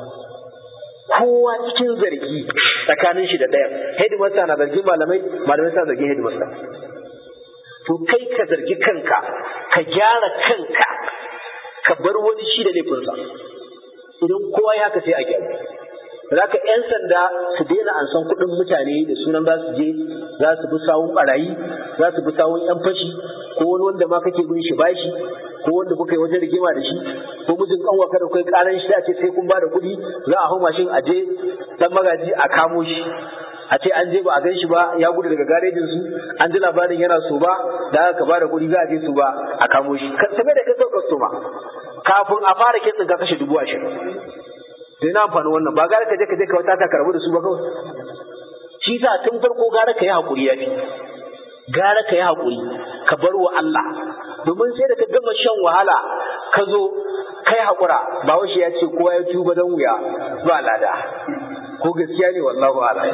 cikin zargi tsakanin shi da ɗayan headmaster na zargin malamai suna zargin headmaster to kai ka zargi kanka ka gyara kanka ka bar wani shi da laifinsa idan kowa ya haka sai a gyaru zaka yan sanda su daina ansan kuɗin mutane da sunan za su je za su bi sawun barayi za su bi sawun yan fashi ko wani wanda ma kake bin shi bashi ko wanda kuka yi wajen rigima da shi ko mijin kanwa kada kai karan shi a ce sai kun ba da kuɗi za a hau mashin a je dan magaji a kamo shi a ce an je ba a gan shi ba ya gudu daga garejin su an ji labarin yana so ba da aka ba da kuɗi za a je su ba a kamo shi same da kai customer kafin a fara kitsin ka kashe 20,000 sai na amfani wannan ba gara ka je ka wata ka karbu da su ba kawai shi sa tun farko gara ka yi hakuri yafi gara ka yi hakuri ka bar wa Allah domin sai da ka gama shan wahala ka zo kai hakura ba washi ya ce kowa ya tuba dan wuya ba lada ko gaskiya ne wallahu a'lam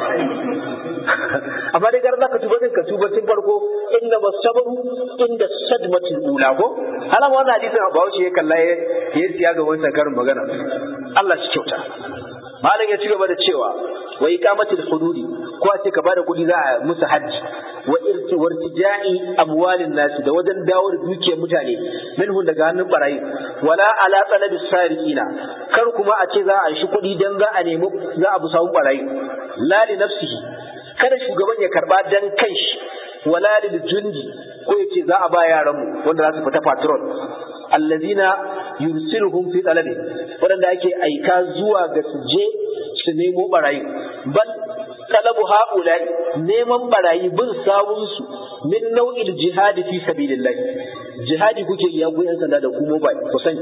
amma dai gar zaka tuba din ka tuba tun farko inna masabaru inda sadmatul ula ko alama wannan hadisin ba washi ya kalla ya siya ga wannan karin magana Allah shi kyauta malam ya ci gaba da cewa wa iqamatul hududi ko a ce ka bada kudi za a musu hajji wa irtija'i amwalin nasi da wajen dawo da dukiyar mutane minhun daga hannun barayi wala ala talabi sariqina kar kuma a ce za a shi kudi dan za a nemi za a busa barayi la li nafsihi kada shugaban ya karba dan kanshi wala lil jundi ko yace za a ba yaran mu wanda za su fita patrol allazina yursiluhum fi talabi wanda ake aika zuwa ga su je su nemo barayi bal talabu haula'i neman barayi bin sawun su min nau'il jihad fi sabilillah jihadi kuke ya goyen sanda da ku mobile ku sani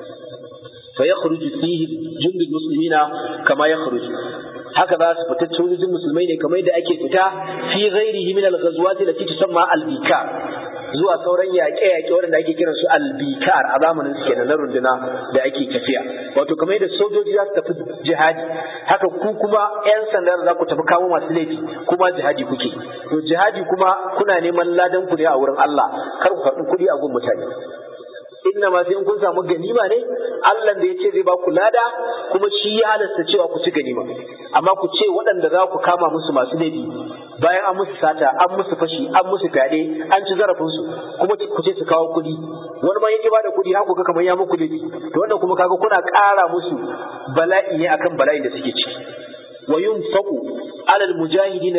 fa yakhruju fihi jundul muslimina kama yakhruju haka za su fita sojojin musulmai ne kamar yadda ake fita fi ghairihi min al-ghazwat allati tusamma al-bikar zuwa sauran yaƙe-yaƙe waɗanda ake kiran su albikar a zamanin su kenan na runduna da ake tafiya wato kamar yadda sojoji za su tafi jihadi haka ku kuma 'yan sanda za ku tafi kamo masu laifi kuma jihadi kuke to jihadi kuma kuna neman ladan ku ne a wurin Allah kar ku karɓi kuɗi a gun mutane inna ma sai in kun samu ganima ne Allah da yace zai ba ku lada kuma shi ya halasta cewa ku ci ganima amma ku ce waɗanda za ku kama musu masu laifi bayan an musu sata an musu fashi an musu fyaɗe an ci zarafin su kuma ku ce su kawo kuɗi wani ma yake bada kuɗi har ku ga kamar ya muku laifi to wannan kuma kaga kuna ƙara musu bala'i ne akan bala'in da suke ciki wa yunfaqu ala al-mujahidin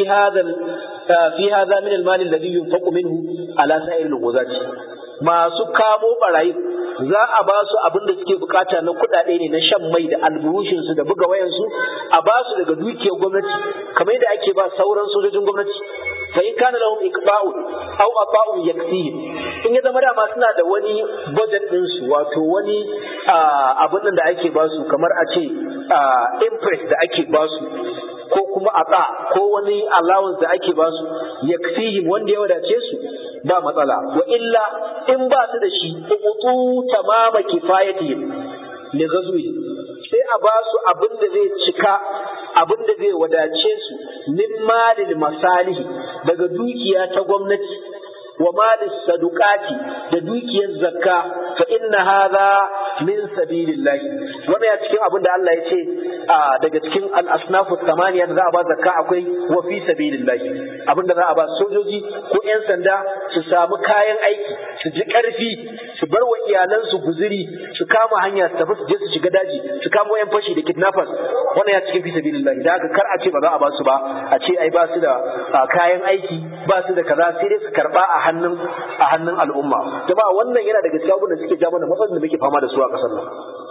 fi hadha min al-mal alladhi yunfaqu minhu ala sa'ir al-ghuzati masu kamo barayi za a ba su abin da suke bukata na kuɗaɗe ne na shan mai da alburushin su da buga wayan su a ba su daga dukiyar gwamnati kamar yadda ake ba sauran sojojin gwamnati fa in kana lahum iqba'u aw ata'u yakfihim in ya zama dama suna da wani budget din su wato wani abin da ake ba su kamar a ce impress da ake ba su ko kuma ata ko wani allowance da ake ba su yakfihim wanda ya wadace su ba matsala wa illa in ba su da shi uqutu tamama kifayatihim li ghazwi sai a ba su abin da zai cika abin da zai wadace su min malil masalihi daga dukiya ta gwamnati wa malis sadukati da dukiyar zakka fa inna hadha min sabilillah wannan ya cikin abin da Allah ya ce daga cikin al-asnafu thamaniya da za a ba zakka akwai wa fi sabilillah abin da za a ba sojoji ko yan sanda su samu kayan aiki su ji karfi su bar wa iyalansu guzuri su kama hanya su tafi su je su shiga daji su kama yan fashi da kidnappers wannan ya cikin fi sabilillah da haka kar a ce ba za a ba su ba a ce ai ba su da kayan aiki ba su da kaza sai dai su karba a hannun al'umma jama'a wannan yana daga cikin abubuwan da suke ja mana matsalolin da muke fama da su a kasar nan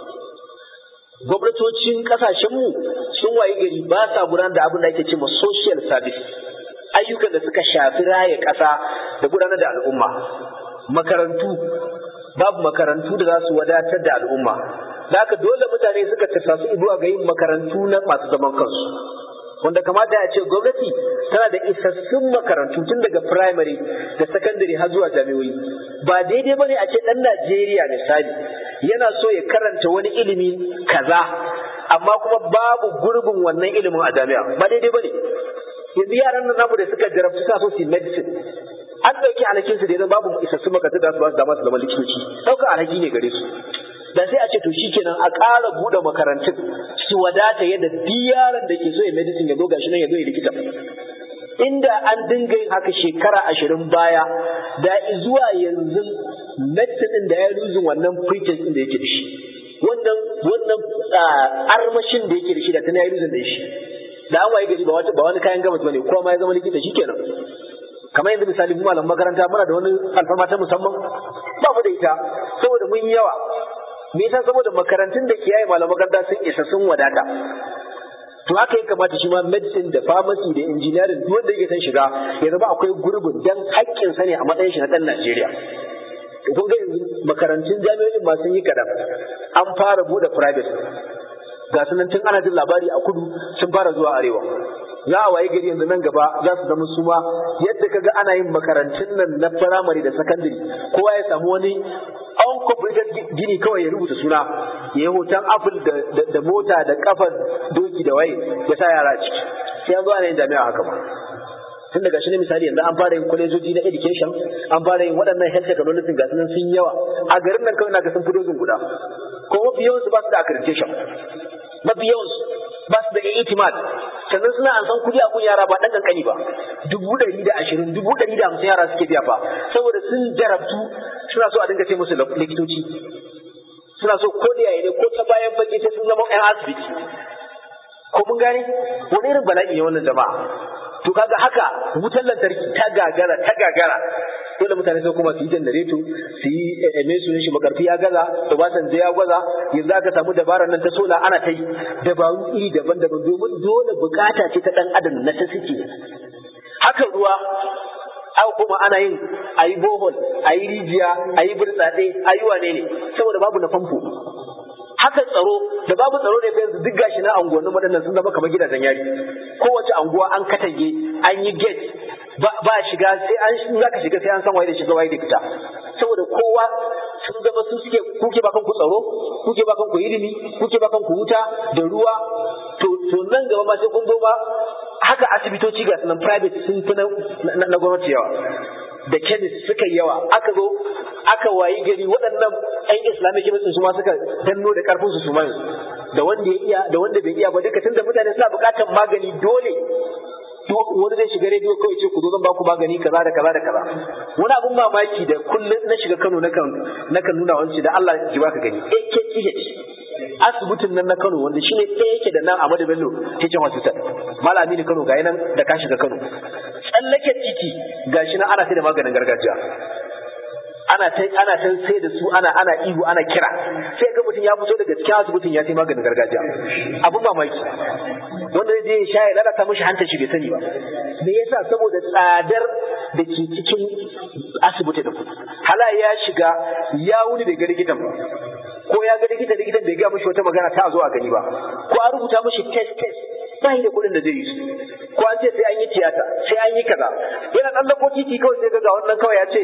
gwamnatocin kasashen mu sun wayi gari ba sa gudanar da abin da ake cewa social service ayyukan da suka shafi raye kasa da gudanar da al'umma makarantu babu makarantu da za su wadatar da al'umma da haka dole mutane suka tattasu zuwa ga yin makarantu na masu zaman kansu wanda kamata ya ce gwamnati tana da isassun makarantu tun daga primary da secondary har zuwa jami'o'i ba daidai bane a ce dan Najeriya misali yana so ya karanta wani ilimi kaza amma kuma babu gurbin wannan ilimin a jami'a ba daidai bane yanzu yaran nan namu da suka jarabtu suna so su medicine an dauki alhakin su da yanzu babu isassun makarantu da su ba su dama su zama likitoci dauka alhaki ne gare su da sai a ce to shikenan a ƙara buɗe makarantun su wadata yadda duk yaron da ke so ya medicine ya zo gashi nan ya zo ya likita inda an dinga yin haka shekara 20 baya da zuwa yanzu medicine din da ya luzin wannan pretense din da yake da shi wannan armashin da yake da shi da tana ya luzin da shi da an waye gari ba wani kayan gabas bane kowa ma ya zama likita shikenan kamar yanzu misali mu malam makaranta muna da wani alfarma ta musamman ba mu da ita saboda mun yawa me yasa saboda makarantun da ke yayi malaman makaranta sun isa sun wadata to haka ya kamata shi ma medicine da pharmacy da engineering duk wanda yake san shiga ya zama akwai gurbin dan haƙƙin sa ne a matsayin shi na dan Najeriya to kun ga yanzu makarantun jami'o'in ma sun yi kadan an fara bude private ga sunan tun ana jin labari a kudu sun fara zuwa arewa za a waye gari yanzu nan gaba za su zama suma yadda kaga ana yin makarantun nan na firamare da sakandare kowa ya samu wani uncompleted gini kawai ya rubuta suna ya yi hoton apple da mota da kafar doki da waye ya sa yara a ciki sai an zo ana yin jami'a haka ba tun daga shi ne misali yanzu an fara yin kwalejoji na education an fara yin waɗannan health technology ga sunan sun yawa a garin nan kawai na ga sun fi dozin guda ko mafi yawansu ba su da accreditation mafi yawansu ba su da itimad sannan suna an san kudi a kun yara ba dan kankani ba 120,000 150 yara suke biya fa saboda sun jarabtu suna so a dinga ce musu likitoci suna so ko da yayi ne ko ta bayan fage sai sun zama ɗan asibiti ko mun gane wani irin bala'i ne wannan jama'a to kaga haka wutar lantarki ta gagara dole mutane sai kuma su yi janareto su yi mai sunan shi makarfi ya gaza Obasanjo ya gwaza yanzu aka samu dabarar nan ta sola ana ta yi dabaru iri daban-daban domin dole bukata ce ta dan adam na necessity haka ruwa aka kuma ana yin ayi bohol ayi rijiya ayi burtsatse ayi wane ne saboda babu na famfo haka tsaro da babu tsaro ne fa yanzu duk gashi na anguwannin waɗannan sun zama kamar gidajen yari kowace anguwa an katange an yi gate ba shiga sai an zaka shiga sai an san waye da shiga waye da fita saboda kowa sun zama su suke kuke ba kanku tsaro kuke ba kanku ilimi kuke ba kanku wuta da ruwa to nan gaba ma sai kun zo ba haka asibitoci ga sunan private sun fi na gwamnati yawa da chemist suka yi yawa, aka zo aka wayi gari waɗannan ƴan islamic chemist su ma suka danno da karfin su ma da wanda ya iya da wanda bai iya ba duka, tunda mutane suna buƙatar magani dole wani zai shiga rediyo kawai ce ku zo zan ba ku magani kaza da kaza da kaza. Wani abun mamaki da kullum na shiga Kano nakan nuna wani da Allah ji baka gani AKTH asibitin nan na Kano wanda shine ɗaya yake da nan Ahmadu Bello Teaching Hospital, Malami ne Kano gayi nan da ka shiga Kano tsallake titi gashi nan ana sai da maganin gargajiya, ana ta sai da su ana ihu ana kira, sai ga mutum ya fito daga cikin asibitin ya sai maganin gargajiya. Abun mamaki wanda zai je ya sha ya lalata mishi hanta shi bai sani ba. Me yasa? Saboda tsadar da ke cikin asibiti din. Hala ya shiga ya wuni bai ga likitan ba, ko ya ga likitan bai ga mishi wata magana ta zo a gani ba, ko an rubuta mishi test ba da kuɗin da zai yi su, ko an ce sai an yi tiyata sai an yi kaza, yana ɗan lako titi kawai sai ga wannan kawai ya ce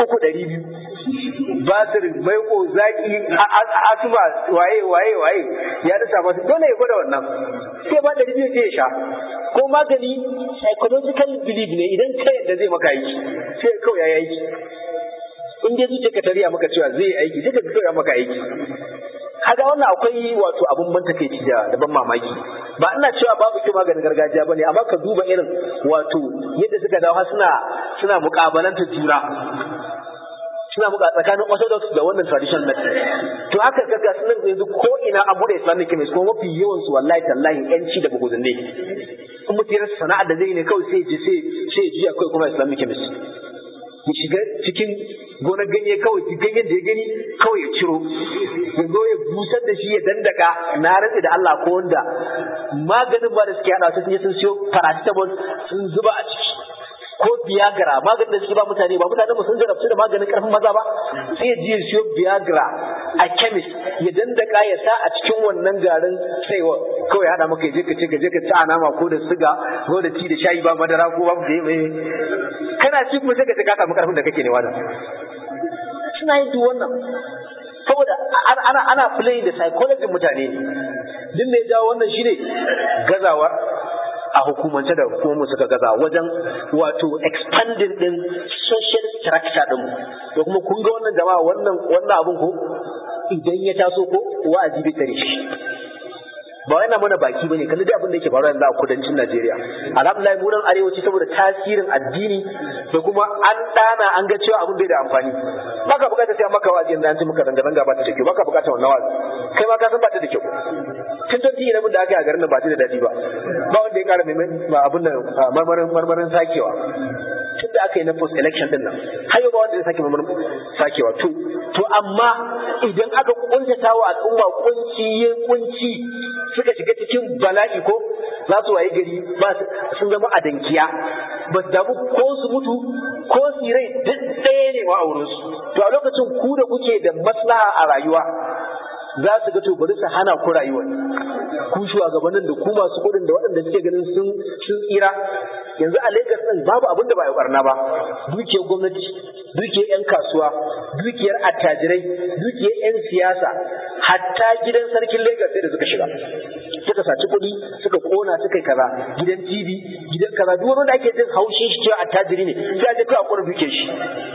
300 basir maiko zaki asuba waye ya dasa masu dole ya gwada wannan, sai ba 200 sai ya sha. Ko magani psychological belief ne, idan ka yadda zai maka aiki sai kawai ya yi aiki. In dai zuciya ka tariya maka cewa zai yi aiki sai ka kawai maka aiki. Kaga wannan akwai wato abun ban takeici da ban mamaki. Ba ina cewa babu kyau maganin gargajiya bane, amma ka duba irin wato yadda suka dawo suna muƙabalanta juna, suna muka tsakanin orthodox da wannan traditional medicine. To haka kaga sunan yanzu ko ina an bude islamic chemist, ko mafi yawan su wallahi tallahi yanci da buguzun ne. Kuma mutum sana'ar da zai ne kawai sai ji akwai kuma islamic chemist. Ya shiga cikin gonar ganye kawai ganyen da ya gani kawai ya ciro, ya zo ya busar da shi ya dandaka. Na rantsi da Allah ko wanda maganin ba da suke hada sun siyo paracetamol sun zuba a ciki, ko Viagra maganin da suke ba mutane sun jarabtu da maganin karfin maza ba, sai ya je ya siyo Viagra a chemist ya dandaka ya sa a cikin wannan garin saiwa kawai hada maka je ka ci nama ko da siga ko da ci da shayi ba madara ko babu da mai kana ci kuma sai ka samu karfin da kake ne wannan. Suna yin duk wannan saboda ana play da psychology mutane ne. Din da ya jawo wannan shine gazawar a hukumance da hukumomi suka gaza wajen wato expanding din social structure din. Da kuma kun ga wannan jama'a wannan abun ko idan ya taso ko wa'azi bai tare shi. Ba wai na mana baki bane, kalli da abin da yake faruwa yanzu a kudancin Najeriya. Alhamdulillah mu nan arewaci saboda tasirin addini da kuma an dana an ga cewa abin bai da amfani. Baka bukatar sai maka wa'azi yanzu an ce maka zanga ba ta da kyau, baka bukatar wannan wa'azi. Kai ma ka san ba ta da kyau. Tun da ji da aka yi a garin nan ba ta da dadi ba. Ba wanda ya kara mai abin nan marmarin sakewa. Tun da aka yi na post election din nan har yau ba wanda ya sake marmarin sakewa. To amma idan aka kuntata wa al'umma kunci suka shiga cikin bala'i ko za su waye gari ba sun zama a dankiya, ba su damu ko su mutu ko su rai duk ɗaya ne wa aurensu. To a lokacin ku da kuke da maslaha a rayuwa za su ga to bari su hana ku rayuwa, ku shugabannin da ku masu kuɗin da waɗanda suke ganin sun tsira. Yanzu a Lagos ɗin babu abin da ba ya barna ba, dukiyar gwamnati, dukiyar 'yan kasuwa, dukiyar attajirai, dukiyar 'yan siyasa, hatta gidan sarkin Lagos sai da suka shiga, suka saci kuɗi, suka kona, suka yi kaza, gidan TV, gidan kaza, duk wanda ake jin haushin shi cewa attajiri ne sai a je kai a kona dukiyar shi.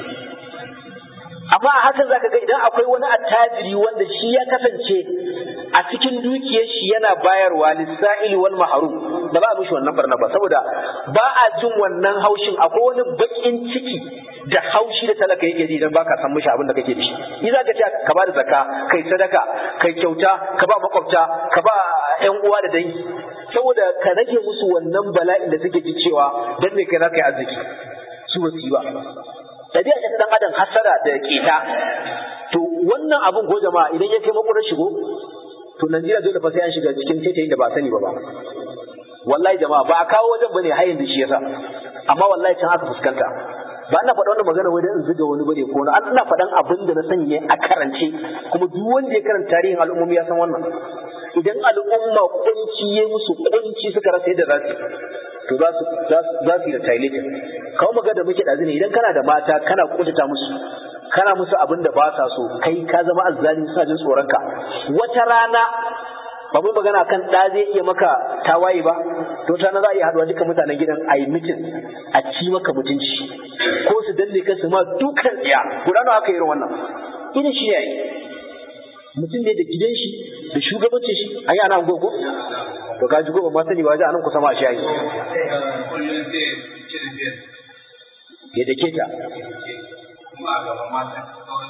Amma a hakan zaka ga idan akwai wani attajiri wanda shi ya kasance a cikin dukiyar shi yana bayarwa lissa'ili wal mahrum, da ba a mishi wannan barna ba, saboda ba a jin wannan haushin. Akwai wani bakin ciki da haushi da talaka yake ji idan baka san mishi abin da kake da shi. Ni zaka ce ka ba da zakka, kai sadaka, kai kyauta, ka ba makwabta, ka ba ƴan uwa da dangi, saboda ka rage musu wannan bala'in da suke ji cewa dan me kai zaka yi arziki su ba su yi ba. Tabi'a ta dan adam hasara da keta. To wannan abun ko jama'a idan ya kai makurar shigo, to Najeriya dole fa sai an shiga cikin taitayin da ba sani ba. Wallahi jama'a ba a kawo wajen bane har yanzu shi yasa, amma wallahi can aka fuskanta. Ba ina faɗa wannan magana wai dan in zuga wani bane ko na, ina faɗan abin da na sani a karance, kuma duk wanda ya karanta tarihin al'ummomi ya san wannan. Idan al'umma kunci ya musu kunci suka rasa yadda za su, to za su yi da tailatin. Kawo magana da muke ɗazi ne, idan kana da mata kana kuntata musu, kana musu abin da ba sa so, kai ka zama azzalimi suna jin tsoronka. Wata rana ba mun magana kan ɗa zai iya maka tawaye ba, to ta na za a iya haɗuwa duka mutanen gidan a yi mitin a ci maka mutunci. ko su danne ka su ma dukan tsiya guda nawa aka yi irin wannan idan shi yayi mutum ne da gidan shi da shugabancin shi an yi ana gogo to ka ji gobe ma sani ba wajen anan kusa ma shi yayi ya dake ta kuma a gaban matan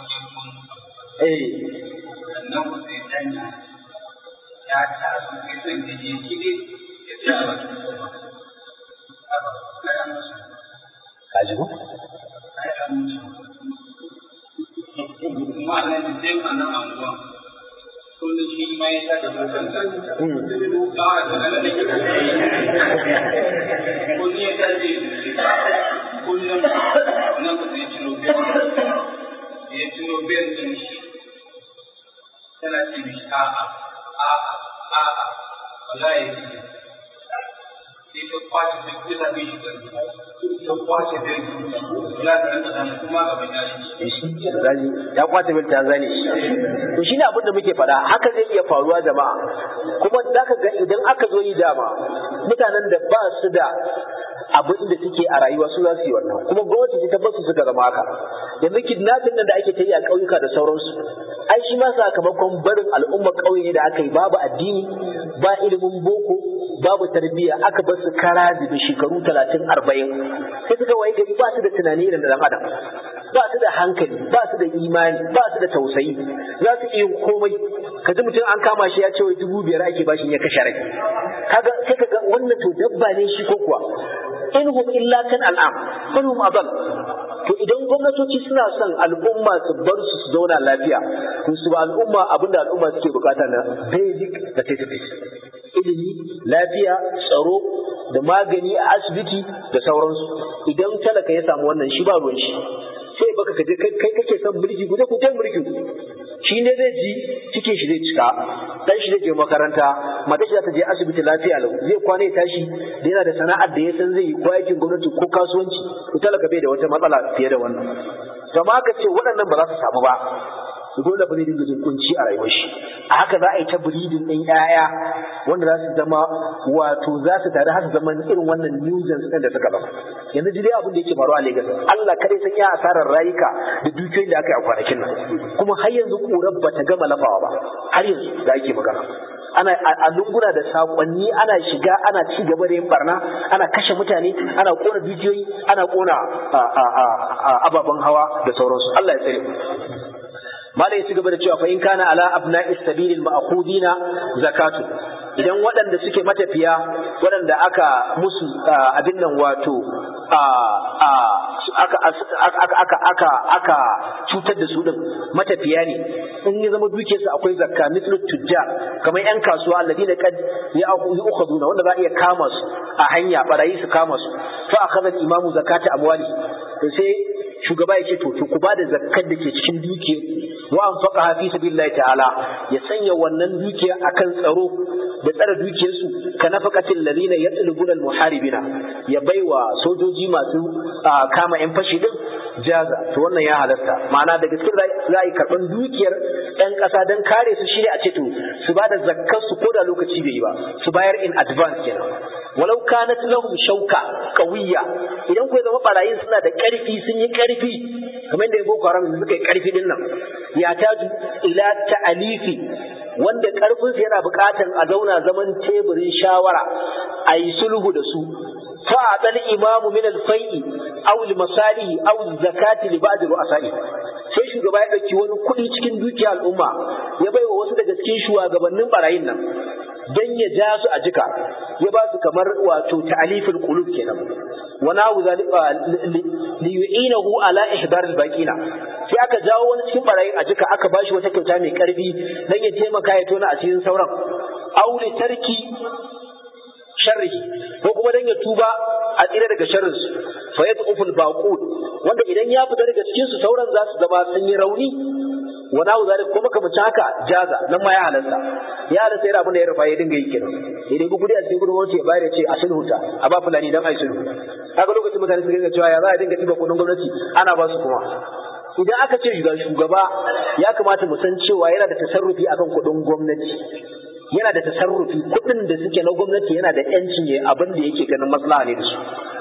nan ku sai danya ya taso kai san da je kide ya tsaya ba ka ji ko kuma nan da sai anan anguwa kullum shi ma ya tada mutan da kullum ya taje kullum nan ku sai ciro ya ciro biyar din shi tana ce mishi a'a wallahi sai ta kwace sai kusa bi shi ta kwace bai ya ta ranta zane kuma ga bai yashi ya kwace bai ta zane to shine abin da muke faɗa haka zai iya faruwa jama'a kuma zaka ga idan aka zo yi dama mutanen da ba su da abin da suke a rayuwa su za su yi wannan kuma gwamnati ta tabbasu suka zama haka yanzu kidnapping nan da ake ta yi a ƙauyuka da sauransu ai shi ma sakamakon barin al'umma ƙauye ne da aka yi babu addini ba ilimin boko babu tarbiyya aka bar su kara da shekaru 30-40 sai suka waye gari ba su da tunani irin da dan adam ba su da hankali ba su da imani ba su da tausayi za su iya komai kaji mutum an kama shi ya ce wai 5,000 ake bashi ya kashe rai kaga sai kaga wannan to dabba ne shi ko kuwa inhum illa kan al'am kulhum adall to idan gwamnatoci suna son al'umma su bar su zauna lafiya to su ba al'umma abinda al'umma suke bukata na basic necessities ilimi lafiya tsaro da magani a asibiti da sauransu idan talaka ya samu wannan shi ba ruwan shi sai baka kaje kai kake son mulki guje ku kai mulkin shi ne zai ji cikin shi zai cika dan shi zai je makaranta mata shi za ta je asibiti lafiya lau zai kwana ya tashi da yana da sana'ar da ya san zai yi ko aikin gwamnati ko kasuwanci to talaka bai da wata matsala fiye da wannan to ma ka ce waɗannan ba za su samu ba dole ba zai dinga jin kunci a rayuwar shi a haka za a yi ta breeding ɗin ƴaƴa wanda za su zama wato za su tare har su zama irin wannan nuisance ɗin da suka zama yanzu dai abin da yake faruwa a Lagos Allah kadai san ya asarar rayuka da dukiyoyin da aka yi a kwanakin nan kuma har yanzu ƙurar ba ta gama lafawa ba har yanzu da ake magana ana a lunguna da sakonni ana shiga ana ci gaba da yin barna ana kashe mutane ana kona dukiyoyi ana kona ababen hawa da sauransu Allah ya tsare mala ya ci gaba da cewa fa in kana ala abna'i sabilil ma'khudina zakatu idan waɗanda suke matafiya waɗanda aka musu abin nan wato aka cutar da su din matafiya ne in ya zama dukiyarsu akwai zakka mislu tujjar kamar yan kasuwa alladina kad ya'khuduna wanda za a iya kama su a hanya barayi su kama su fa akhadha al-imamu zakata amwali to sai shugaba ya ce to ku ba da zakkar da ke cikin dukiyar wa anfaqaha fi sabilillahi ta'ala ya sanya wannan dukiya akan tsaro da tsara dukiyarsu ka nafaqatil ladina yatlubuna al-muharibina ya baiwa sojoji masu kama yan fashi din jaza to wannan ya halarta ma'ana da gaske za a yi karban dukiyar yan kasa dan kare su shine a ce to su ba da zakkar su ko da lokaci bai yi ba su bayar in advance kenan walau kanat lahum shauka qawiyya idan ku zama barayin suna da karfi sun yi karfi kamar yadda Boko Haram suka yi karfi din nan ya taju ila ta'alifi wanda karfin su yana bukatan a zauna zaman teburin shawara a yi sulhu da su fa adal imamu min al-fai'i aw al-masalihi aw zakati li ba'd ru'asa'i sai shugaba ya dauki wani kuɗi cikin dukiyar al'umma ya baiwa wasu daga cikin shugabannin barayin nan dan ya ja su a jika ya ba su kamar wato ta'aliful qulub kenan wa na'u zalika li yu'inahu ala ihdar al-baqina sai aka jawo wani cikin barayin a jika aka bashi wata kyauta mai karfi dan ya taimaka ya tona asirin sauran aw li tarki sharrihi ko kuma dan ya tuba a tsira daga sharrin su fa yad'uful baqul wanda idan ya fita daga cikin su sauran za su zama sun yi rauni wa na'u zalika kuma kamar haka jaza nan ma ya halarta yana abin da ya rufa ya dinga yi kenan idan ku kudi a cikin gudun wance ya bayar ya ce a sulhuta a ba fulani dan ai sulhu kaga lokacin mutane su dinga cewa ya za a dinga tiba kudin gwamnati ana ba su kuma idan aka ce shugaba ya kamata mu san cewa yana da tasarrufi akan kudin gwamnati yana da tasarrufi kudin da suke na gwamnati yana da yancin ya abin da yake ganin maslaha ne da su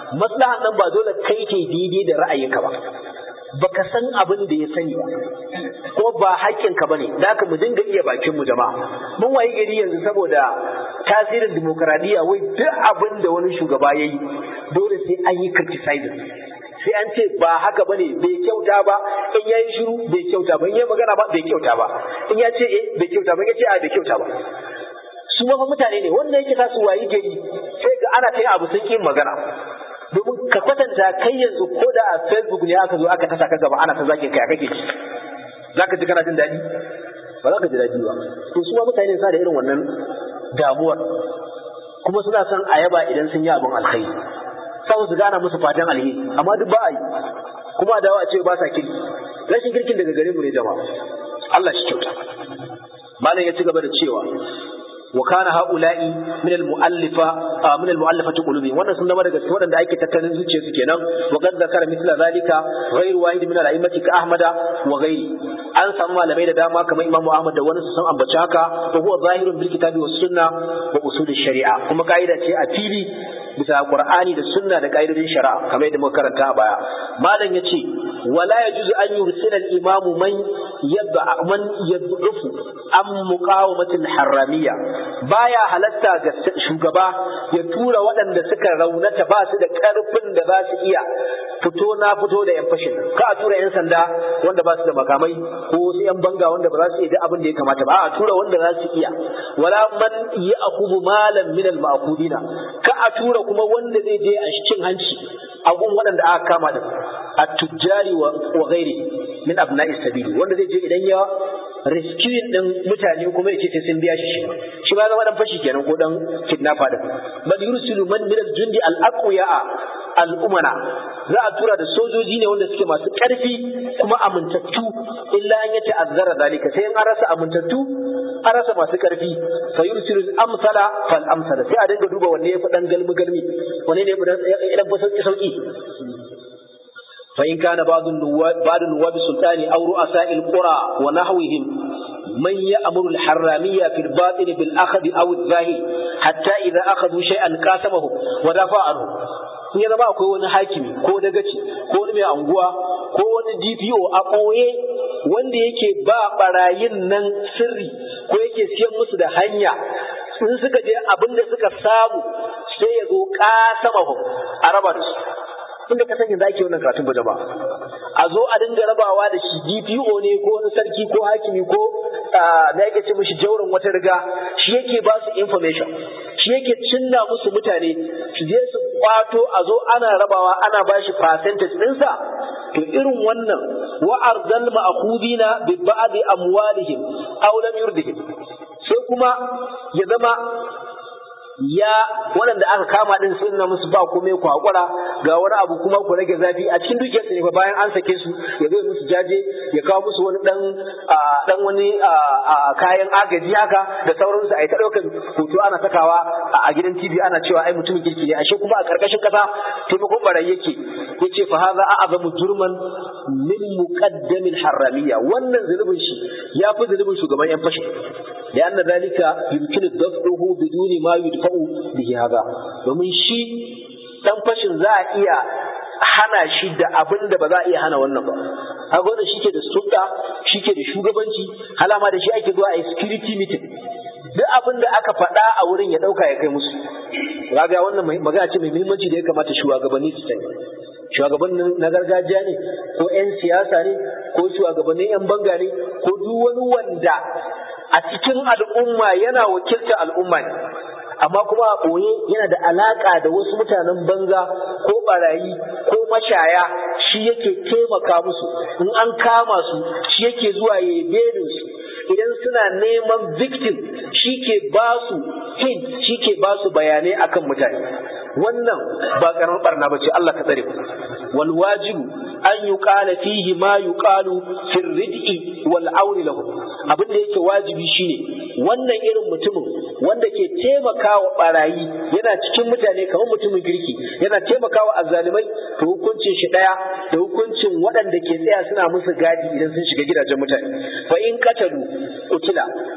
maslahan nan ba dole kai ke daidai da ra'ayinka ba, baka san abin da ya sani ba ko ba haƙƙinka bane, da haka mu dinga iya bakin mu jama'a. Mun waye gari yanzu saboda tasirin demokradiyya, wai duk abin da wani shugaba yayi dole sai an yi criticizing, sai an ce ba haka bane, bai kyauta ba, in yayi shiru bai kyauta ba, in yayi magana ba bai kyauta ba, in ya ce bai kyauta ba, in ya ce bai kyauta ba. Su ma mutane ne wanda yake sa su wayi gari sai ga ana kai abu sun kin magana. Domin ka kwatanta kai yanzu ko da a Facebook ne aka zo aka tasa ka gaba ana ta zage kai kake ci, zaka ji kana jin daɗi? Ba za ka ji daɗi ba. To su ma mutane sa da irin wannan damuwar, kuma suna son a yaba idan sun yi abin alkhairi, sau su gana musu fatan alheri, amma duk ba a yi, kuma da a ce ba sa kirki. Rashin kirkin daga gare mu ne jama'a. Allah shi kyauta. Malam ya ci gaba da cewa wa kana haula'i min al-mu'allafati qulubi, wannan sun zama daga cikin wadanda ake tattalin zuciya su kenan. Wa qad zakara mithla zalika ghayr wahid min al-a'immati ka Ahmada wa ghayri, an samu malamai da dama kamar Imam Ahmad da wani su sun ambaci haka. Wa huwa zahirun bil kitabi was sunna wa usul ash-shari'a, kuma kaida ce a fili bisa Qur'ani da sunna da kaidodin shari'a kamar yadda muka karanta a baya. Malam yace wala yajuzu an yursila al-imam man yad'ufu am muqawamatil harramiyya, baya halatta ga shugaba ya tura waɗanda suka raunata ba su da ƙarfin da za su iya fito na fito da 'yan fashin. Ka a tura 'yan sanda wanda ba su da makamai ko wasu 'yan banga wanda ba za su iya da abin da ya kamata ba, a tura wanda za su iya. Wala man ya'khudhu malan min al-ma'khudina, ka a tura kuma wanda zai je a cin hanci a gun waɗanda aka kama da at-tujjari wa ghairi min abna'is sabili, wanda zai je idan ya rescue din mutane kuma yace sai sun biya shi ba zama dan fashi kenan ko dan kidnapper din. Bal yursilu man min al-jundi al-aqwiya al-umana, za a tura da sojoji ne wanda suke masu ƙarfi kuma amintattu, illa an yace azzara zalika, sai an rasa amintattu an rasa masu ƙarfi. Fa yursilu al-amsala fal amsala, sai a dinga duba wanne yafi dan galmi wanne ne ya dan sauki. فإن كان بعض النواب السلطان أو رؤساء القرى ونحوهم من يأمر الحرامية في الباطن بالأخذ أو الظاهر حتى إذا أخذوا شيئا قاسمهم ودافع عنهم. in ya zama akwai wani hakimi ko dagaci ko wani mai anguwa ko wani DPO a ɓoye wanda yake ba barayin nan sirri ko yake siyan musu da hanya, in suka je abin da suka samu sai ya zo qasamahum a raba da su. Inda ka san yanzu ake wannan karatun ba jama'a, a zo a dinga rabawa da shi DPO ne ko wani sarki ko hakimi ko da yake ce mishi jaurin wata riga, shi yake ba su information, shi yake cinna musu mutane su je su kwato, a zo ana rabawa ana ba shi percentage ɗinsa. To irin wannan wa arzal ma'khudina bi ba'di amwalihim aw lam yurdihim, sai kuma ya zama ya waɗanda aka kama din sun na musu ba komai ku hakura, ga wani abu kuma ku rage zafi a cikin dukiyarsu ne fa, bayan an sake su ya zo musu jaje, ya kawo musu wani dan wani kayan agaji haka da sauransu, a yi ta ɗaukar hoto ana sakawa a gidan TV ana cewa ai mutumin kirki ne, ashe kuma a ƙarƙashin ƙasa taimakon barayi yake. Yace fa hadha a'zamu jurman min muqaddamil harramiyya, wannan zulubin shi ya fi zulubin shugaban yan fashi, da anna zalika yumkinu daf'uhu biduni ma yudfa'u bihi hada, domin shi dan fashin za a iya hana shi da abin da ba za a iya hana wannan ba. Haka wannan shike da sulta, shike da shugabanci, halama da shi ake zuwa a security meeting, duk abin da aka faɗa a wurin ya ɗauka ya kai musu. Kaga wannan magana ce mai muhimmanci da ya kamata shugabanni su sani. Shugabannin na gargajiya ne ko 'yan siyasa ne ko shugabannin 'yan banga ne ko duk wani wanda a cikin al'umma yana wakilta al'umma ne, amma kuma a ɓoye yana da alaƙa da wasu mutanen banza ko barayi ko mashaya, shi yake taimaka musu, in an kama su shi yake zuwa ya yi belin su, idan suna neman victim shi ke ba su hint, shi ke ba su bayanai akan mutane. Wannan ba karamar barna bace, Allah ka tsare. Wal wajibu an yuqala fihi ma yuqalu fi rid'i wal auni lahu, abin da yake wajibi shine wannan irin mutumin wanda ke taimakawa barayi yana cikin mutane kamar mutumin kirki, yana taimakawa azzalimai, to hukuncin shi daya da hukuncin waɗanda ke tsaya suna musu gadi idan sun shiga gidajen mutane. Fa in qatalu qutila, idan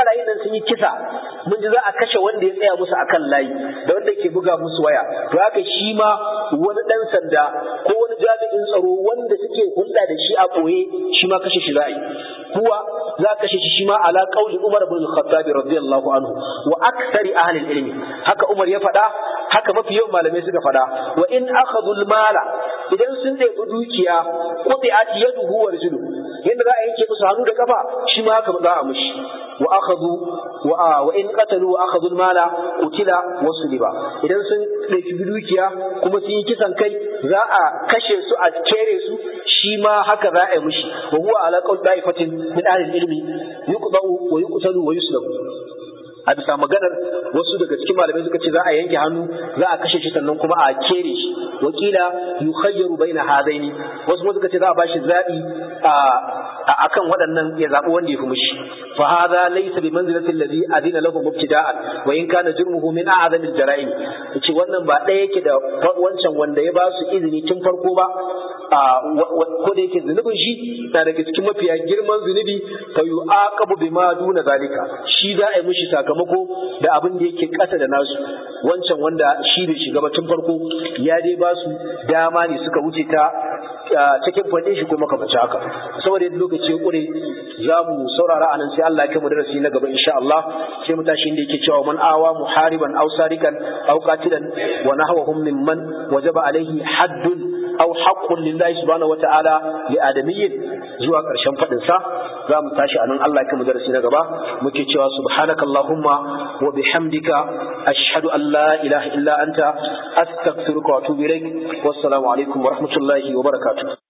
barayin nan sun yi kisa mun ji za a kashe wanda ya tsaya musu akan layi da wanda ke buga musu waya to haka shi ma wani dan sanda ko wani jami'in tsaro wanda suke hulɗa da shi a ɓoye shi ma kashe shi za a yi kuwa za a kashe shi ma ala qauli Umar ibn al-Khattab radiyallahu anhu wa aktsari ahli al-ilmi haka Umar ya faɗa haka mafi yawan malamai suka faɗa wa in akhadhu al-mala idan sun ɗebi dukiya quti'at yaduhu wa rijluhu yadda za a yanke musu hannu da kafa shi ma haka za a mushi wa akhadhu wa in qatalu wa akhadhu al-mala qutila wa suliba idan sun ɗauki dukiya kuma sun yi kisan kai za a kashe su a kere su shi ma haka za a yi mushi wa huwa ala qawl da'ifatin min ahli al-ilmi yuqda'u wa yuqtalu wa yuslabu a bisa maganar wasu daga cikin malamai suka ce za a yanke hannu za a kashe shi sannan kuma a kere shi wakila yukhayyaru baina hadaini wasu suka ce za a bashi zabi akan waɗannan ya zabi wanda ya fi mishi fa hadha laysa bi manzilati alladhi adina lahu mubtida'an wa in kana jurmuhu min a'zami al-jara'im yace wannan ba ɗaya yake da wancan wanda ya ba su izini tun farko ba ko da yake zunubin shi na daga cikin mafiya girman zunubi fa yu'aqabu bima duna zalika shi za a yi mishi sakamako da abin da yake ƙasa da nasu wancan wanda shi bai shiga ba tun farko ya dai ba su dama ne suka wuce ta cikin faɗin shi ko makamanci haka saboda yadda lokaci ya ƙure za mu saurara anan sai Allah ya kai mu darasi na gaba insha Allah sai mu tashi inda yake cewa man awa muhariban aw sarikan aw qatilan wa nahwahum mimman wajaba alaihi haddun aw haqqun lillahi subhanahu wata'ala li adamiyyin zuwa ƙarshen faɗin sa za mu tashi anan Allah ya kai mu darasi na gaba muke cewa subhanakallahumma wa bihamdika ashhadu an la ilaha illa anta astaghfiruka wa atubu ilaik wassalamu alaikum wa rahmatullahi wa barakatuh